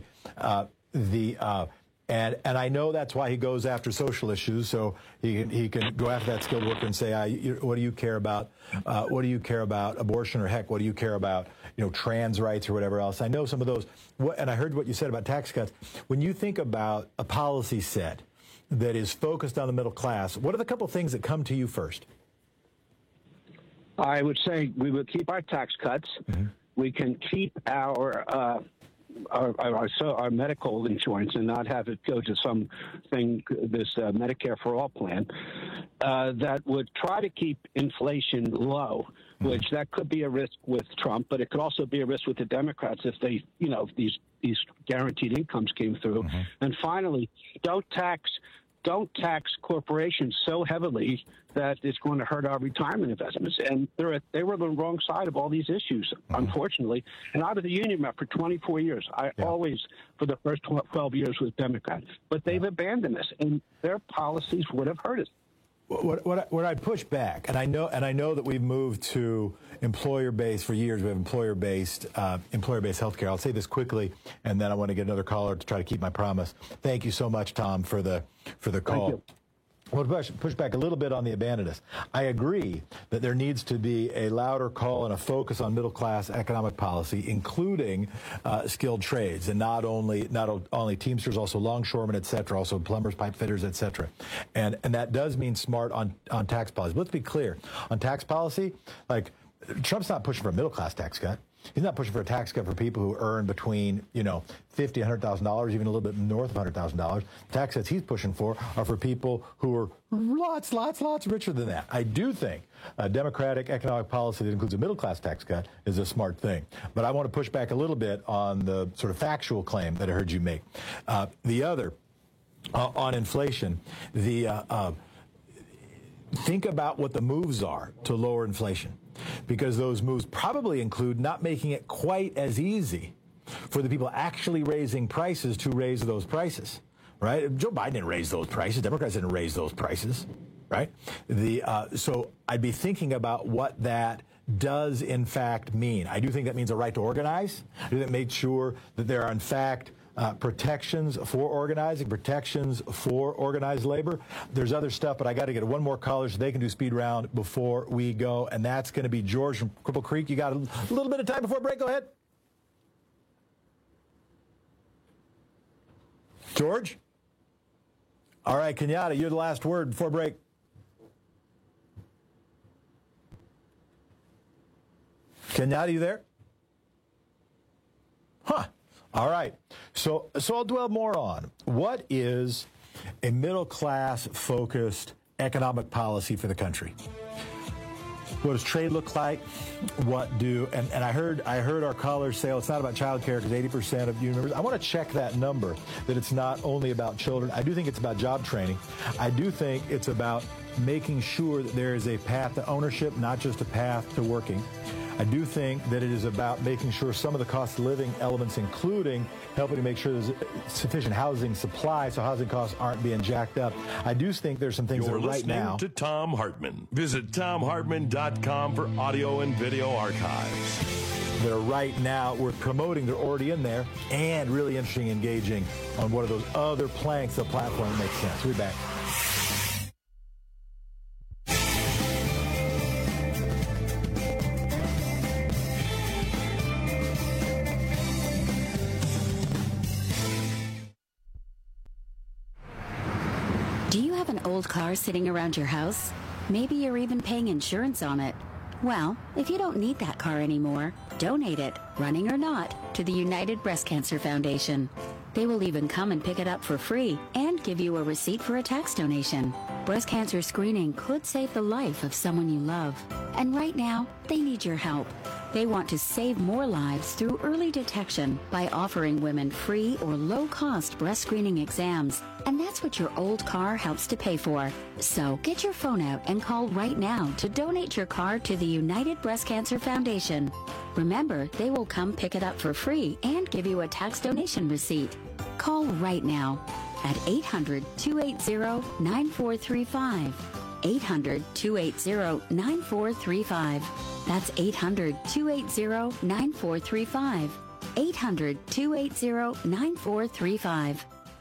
S17: And I know that's why he goes after social issues, so he can go after that skilled worker and say, what do you care about? What do you care about abortion, or heck, what do you care about, trans rights or whatever else? I know some of those, and I heard what you said about tax cuts. When you think about a policy set that is focused on the middle class, what are the couple things that come to you first?
S3: I would say we would keep our tax cuts. Mm-hmm. We can keep our medical insurance and not have it go to this Medicare for All plan that would try to keep inflation low, which that could be a risk with Trump, but it could also be a risk with the Democrats if they, if these guaranteed incomes came through. Mm-hmm. And finally, don't tax corporations so heavily that it's going to hurt our retirement investments. And they were on the wrong side of all these issues, unfortunately. And I was a union rep for 24 years. I always, for the first 12 years, was Democrat. But they've abandoned us, and their policies would have hurt us.
S17: What I push back, and I know that we've moved to employer-based for years. We have employer-based health care. I'll say this quickly, and then I want to get another caller to try to keep my promise. Thank you so much, Tom, for the call. Thank you. I want to push back a little bit on the abandonedness. I agree that there needs to be a louder call and a focus on middle-class economic policy, including skilled trades, and not only Teamsters, also longshoremen, et cetera, also plumbers, pipe fitters, et cetera. And that does mean smart on tax policy. But let's be clear. On tax policy, like, Trump's not pushing for a middle-class tax cut. He's not pushing for a tax cut for people who earn between, $50,000 and $100,000, even a little bit north of $100,000. Tax cuts he's pushing for are for people who are lots richer than that. I do think a Democratic economic policy that includes a middle-class tax cut is a smart thing. But I want to push back a little bit on the sort of factual claim that I heard you make. The other, on inflation, think about what the moves are to lower inflation, because those moves probably include not making it quite as easy for the people actually raising prices to raise those prices, right? Joe Biden didn't raise those prices. Democrats didn't raise those prices, right? So I'd be thinking about what that does in fact mean. I do think that means a right to organize. I do think that makes sure that there are in fact protections for organizing, protections for organized labor. There's other stuff, but I got to get one more caller so they can do speed round before we go, and that's going to be George from Cripple Creek. You got a little bit of time before break. Go ahead. George? All right, Kenyatta, you're the last word before break. Kenyatta, you there? Huh. All right. So I'll dwell more on what is a middle-class focused economic policy for the country. What does trade look like? And I heard our callers say, it's not about child care because 80% of union members. I want to check that number, that it's not only about children. I do think it's about job training. I do think it's about making sure that there is a path to ownership, not just a path to working. I do think that it is about making sure some of the cost of living elements, including helping to make sure there's sufficient housing supply so housing costs aren't being jacked up. I do think there's some things that right now.
S5: To Thom Hartmann. Visit ThomHartmann.com for audio and video archives.
S17: That are right now, we're promoting, they're already in there, and really interesting engaging on what are those other planks of the platform that makes sense. We'll be back.
S16: Do you have an old car sitting around your house?
S4: Maybe you're even paying insurance on it. Well, if you don't need that car anymore, donate it, running or not, to the United Breast Cancer Foundation. They will even come and pick it up for free and give you a receipt for a tax donation. Breast cancer screening could save the life of someone you love. And right now, they need your help. They want to save more lives through early detection by offering women free or low-cost breast screening exams. And that's what your old car helps to pay for. So get your phone out and call right now to donate your car to the United Breast Cancer Foundation. Remember, they will come pick it up for free and give you a tax donation receipt. Call right now at 800-280-9435. 800-280-9435. That's 800-280-9435. 800-280-9435.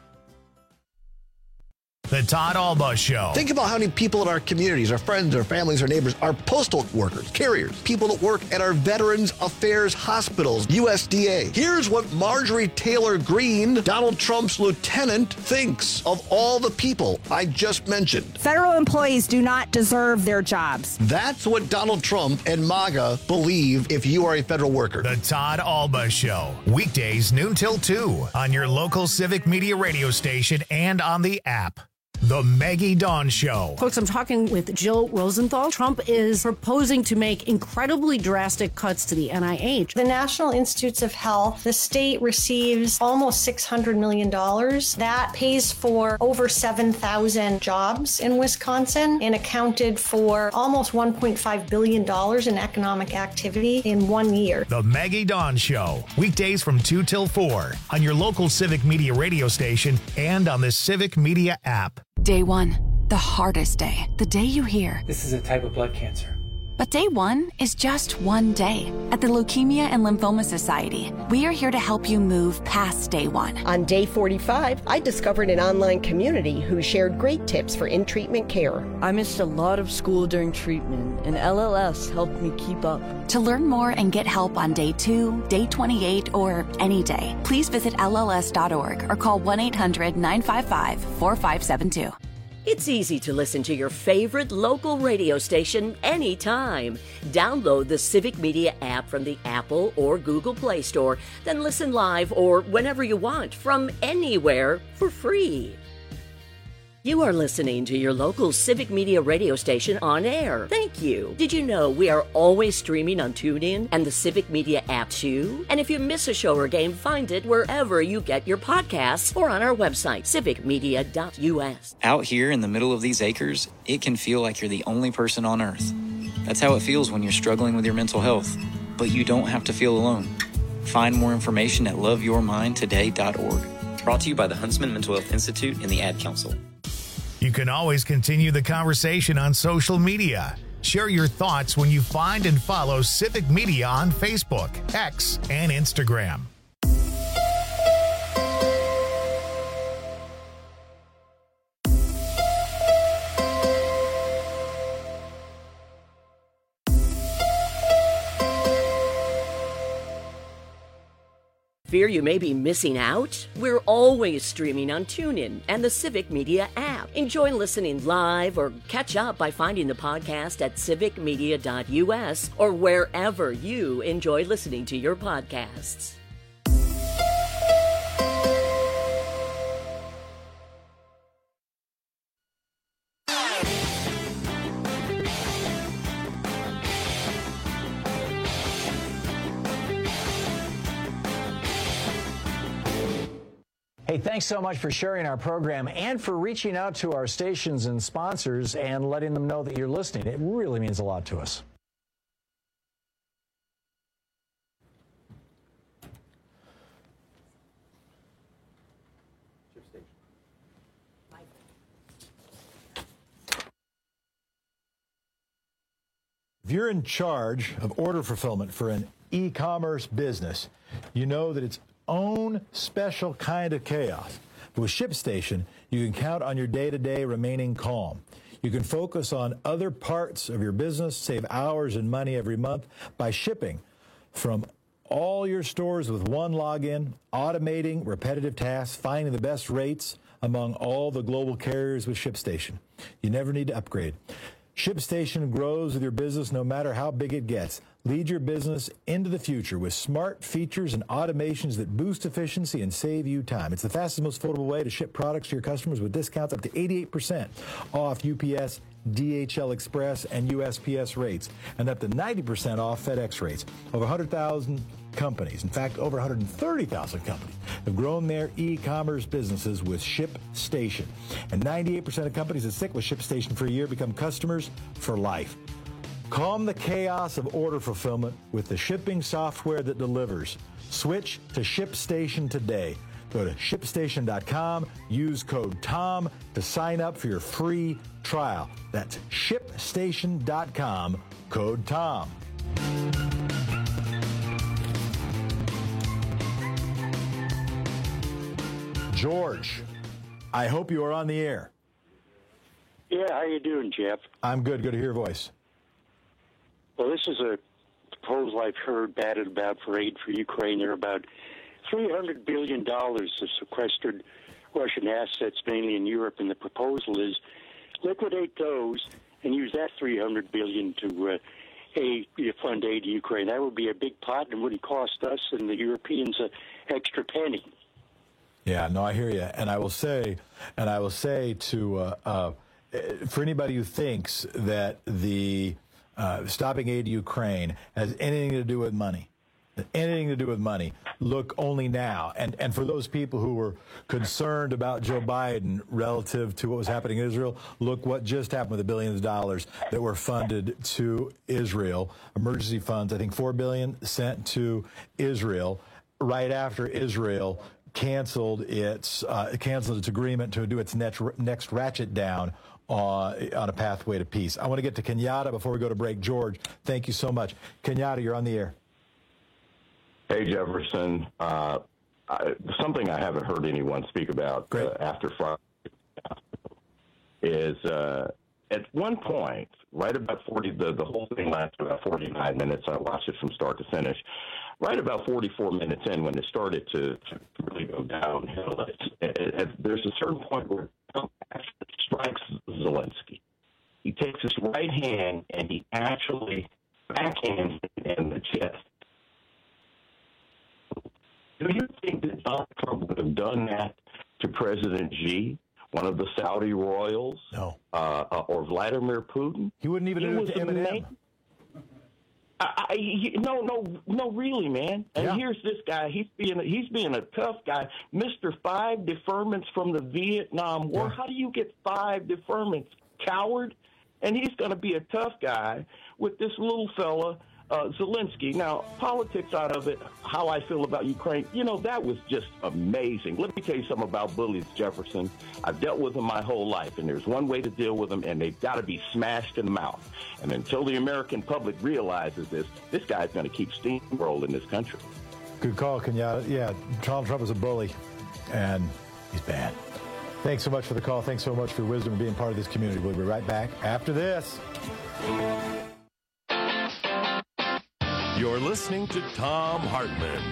S1: The Todd Alba Show.
S16: Think about how many people in our communities, our friends, our families, our neighbors, are postal workers, carriers, people that work at our Veterans Affairs hospitals, USDA. Here's what Marjorie Taylor Greene, Donald Trump's lieutenant, thinks of all the people I just mentioned.
S23: Federal employees do not deserve their jobs.
S16: That's what Donald Trump and MAGA believe if you are a federal worker.
S1: The Todd Alba Show. Weekdays noon till 2 on your local Civic Media radio station and on the app. The Maggie Dawn Show.
S24: Folks, I'm talking with Jill Rosenthal. Trump is proposing to make incredibly drastic cuts to the NIH.
S25: The National Institutes of Health, the state receives almost $600 million. That pays for over 7,000 jobs in Wisconsin and accounted for almost $1.5 billion in economic activity in 1 year.
S1: The Maggie Dawn Show. Weekdays from 2 till 4 on your local Civic Media radio station and on the Civic Media app.
S26: Day one, the hardest day. The day you hear,
S27: this is a type of blood cancer.
S26: But day one is just one day. At the Leukemia and Lymphoma Society, we are here to help you move past day one.
S28: On day 45, I discovered an online community who shared great tips for in-treatment care.
S29: I missed a lot of school during treatment, and LLS helped me keep up.
S26: To learn more and get help on day 2, day 28, or any day, please visit LLS.org or call 1-800-955-4572.
S30: It's easy to listen to your favorite local radio station anytime. Download the Civic Media app from the Apple or Google Play Store, then listen live or whenever you want from anywhere for free. You are listening to your local Civic Media radio station on air. Thank you. Did you know we are always streaming on TuneIn and the Civic Media app too? And if you miss a show or game, find it wherever you get your podcasts or on our website, civicmedia.us.
S31: Out here in the middle of these acres, it can feel like you're the only person on earth. That's how it feels when you're struggling with your mental health. But you don't have to feel alone. Find more information at loveyourmindtoday.org. Brought to you by the Huntsman Mental Health Institute and the Ad Council.
S1: You can always continue the conversation on social media. Share your thoughts when you find and follow Civic Media on Facebook, X, and Instagram.
S30: Fear you may be missing out? We're always streaming on TuneIn and the Civic Media app. Enjoy listening live or catch up by finding the podcast at civicmedia.us or wherever you enjoy listening to your podcasts.
S32: Hey, thanks so much for sharing our program and for reaching out to our stations and sponsors and letting them know that you're listening. It really means a lot to us. If you're in charge of order fulfillment for an e-commerce business, you know that it's own special kind of chaos. But with ShipStation, you can count on your day-to-day remaining calm. You can focus on other parts of your business, save hours and money every month by shipping from all your stores with one login, automating repetitive tasks, finding the best rates among all the global carriers with ShipStation. You never need to upgrade. ShipStation grows with your business no matter how big it gets. Lead your business into the future with smart features and automations that boost efficiency and save you time. It's the fastest, most affordable way to ship products to your customers with discounts up to 88% off UPS, DHL Express, and USPS rates, and up to 90% off FedEx rates. Over 100,000 companies, in fact, over 130,000 companies, have grown their e-commerce businesses with ShipStation. And 98% of companies that stick with ShipStation for a year become customers for life. Calm the chaos of order fulfillment with the shipping software that delivers. Switch to ShipStation today. Go to ShipStation.com, use code TOM to sign up for your free trial. That's ShipStation.com, code TOM. George, I hope you are on the air.
S6: Yeah, how you doing, Jeff?
S32: I'm good. Good to hear your voice.
S6: Well, this is a proposal I've heard batted about for aid for Ukraine. There are about $300 billion of sequestered Russian assets, mainly in Europe, and the proposal is liquidate those and use that $300 billion to fund aid to Ukraine. That would be a big pot and wouldn't cost us and the Europeans an extra penny.
S32: Yeah, no, I hear you, and I will say to for anybody who thinks that the stopping aid to Ukraine has anything to do with money, look only now. And for those people who were concerned about Joe Biden relative to what was happening in Israel, look what just happened with the billions of dollars that were funded to Israel, emergency funds. I think $4 billion sent to Israel right after Israel canceled its agreement to do its next ratchet down on a pathway to peace. I want to get to Kenyatta before we go to break. George, thank you so much. Kenyatta, you're on the air.
S7: Hey, Jefferson. Something I haven't heard anyone speak about after Friday is at one point, right about 40, the whole thing lasted about 49 minutes. I watched it from start to finish. Right about 44 minutes in, when it started to really go downhill, there's a certain point where Trump actually strikes Zelensky. He takes his right hand and he actually backhands him in the chest. Do you think that Donald Trump would have done that to President Xi, one of the Saudi royals?
S32: No.
S7: Or Vladimir Putin?
S32: He wouldn't even do it to Eminem.
S7: No, really, man. And here's this guy. He's being a tough guy. Mr. 5 deferments from the Vietnam War. Yeah. How do you get 5 deferments, coward? And he's going to be a tough guy with this little fella, Zelensky. Now, politics out of it, how I feel about Ukraine, that was just amazing. Let me tell you something about bullies, Jefferson. I've dealt with them my whole life, and there's one way to deal with them, and they've got to be smashed in the mouth. And until the American public realizes this guy's going to keep steamrolling this country.
S32: Good call, Kenyatta. Yeah, Donald Trump is a bully, and he's bad. Thanks so much for the call. Thanks so much for your wisdom and being part of this community. We'll be right back after this.
S5: You're listening to Thom Hartmann.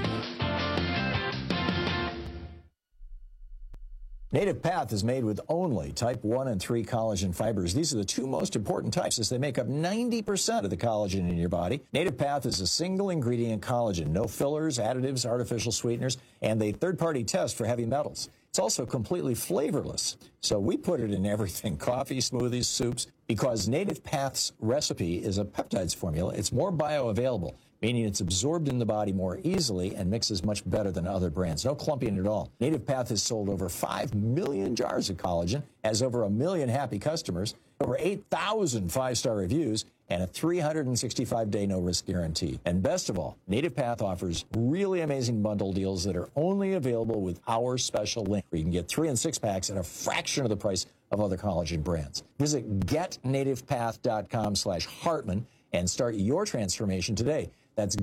S8: Native Path is made with only type 1 and 3 collagen fibers. These are the 2 most important types, as they make up 90% of the collagen in your body. Native Path is a single ingredient collagen, no fillers, additives, artificial sweeteners, and a third-party test for heavy metals. It's also completely flavorless, so we put it in everything: coffee, smoothies, soups, because Native Path's recipe is a peptides formula. It's more bioavailable, meaning it's absorbed in the body more easily and mixes much better than other brands. No clumping at all. Native Path has sold over 5 million jars of collagen, has over 1 million happy customers, over 8,000 5-star reviews, and a 365-day no-risk guarantee. And best of all, Native Path offers really amazing bundle deals that are only available with our special link, where you can get 3 and 6 packs at a fraction of the price of other collagen brands. Visit getnativepath.com/Hartmann and start your transformation today. That's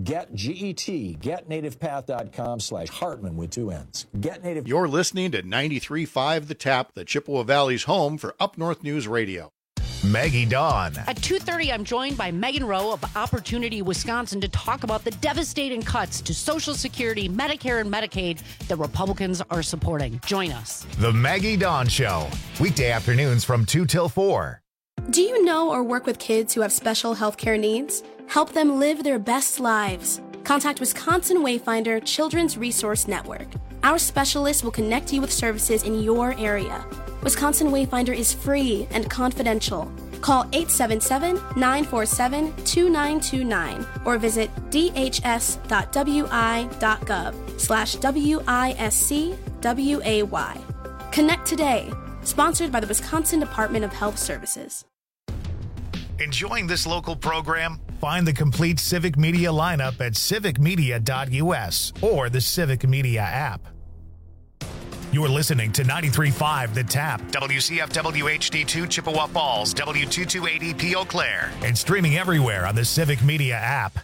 S8: getnativepath.com/Hartmann with 2 N's. Get Native.
S9: You're listening to 93.5 The Tap, the Chippewa Valley's home for Up North News Radio.
S1: Maggie Dawn.
S24: At 2:30, I'm joined by Megan Rowe of Opportunity Wisconsin to talk about the devastating cuts to Social Security, Medicare, and Medicaid that Republicans are supporting. Join us.
S1: The Maggie Dawn Show, weekday afternoons from 2 till 4.
S10: Do you know or work with kids who have special healthcare needs? Help them live their best lives. Contact Wisconsin Wayfinder Children's Resource Network. Our specialists will connect you with services in your area. Wisconsin Wayfinder is free and confidential. Call 877-947-2929 or visit dhs.wi.gov/WISCWAY. Connect today. Sponsored by the Wisconsin Department of Health Services.
S1: Enjoying this local program? Find the complete Civic Media lineup at civicmedia.us or the Civic Media app. You're listening to 93.5 The Tap, WCFW HD2 Chippewa Falls, W228EP Eau Claire, and streaming everywhere on the Civic Media app.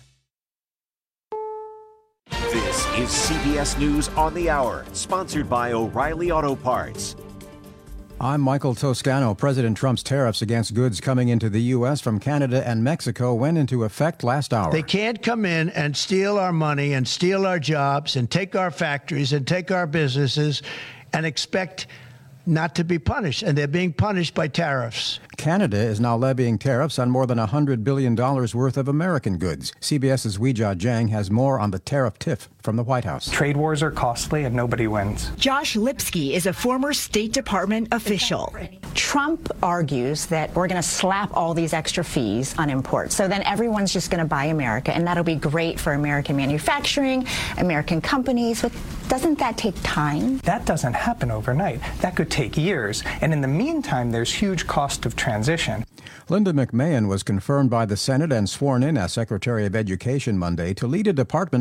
S11: This is CBS News on the Hour, sponsored by O'Reilly Auto Parts.
S12: I'm Michael Toscano. President Trump's tariffs against goods coming into the U.S. from Canada and Mexico went into effect last hour.
S13: They can't come in and steal our money and steal our jobs and take our factories and take our businesses and expect not to be punished. And they're being punished by tariffs.
S12: Canada is now levying tariffs on more than $100 billion worth of American goods. CBS's Weijia Jiang has more on the tariff tiff from the White House.
S14: Trade wars are costly and nobody wins.
S15: Josh Lipsky is a former State Department official.
S18: Trump argues that we're going to slap all these extra fees on imports. So then everyone's just going to buy America, and that'll be great for American manufacturing, American companies. But doesn't that take time?
S14: That doesn't happen overnight. That could take years. And in the meantime, there's huge cost of transition.
S12: Linda McMahon was confirmed by the Senate and sworn in as Secretary of Education Monday to lead a department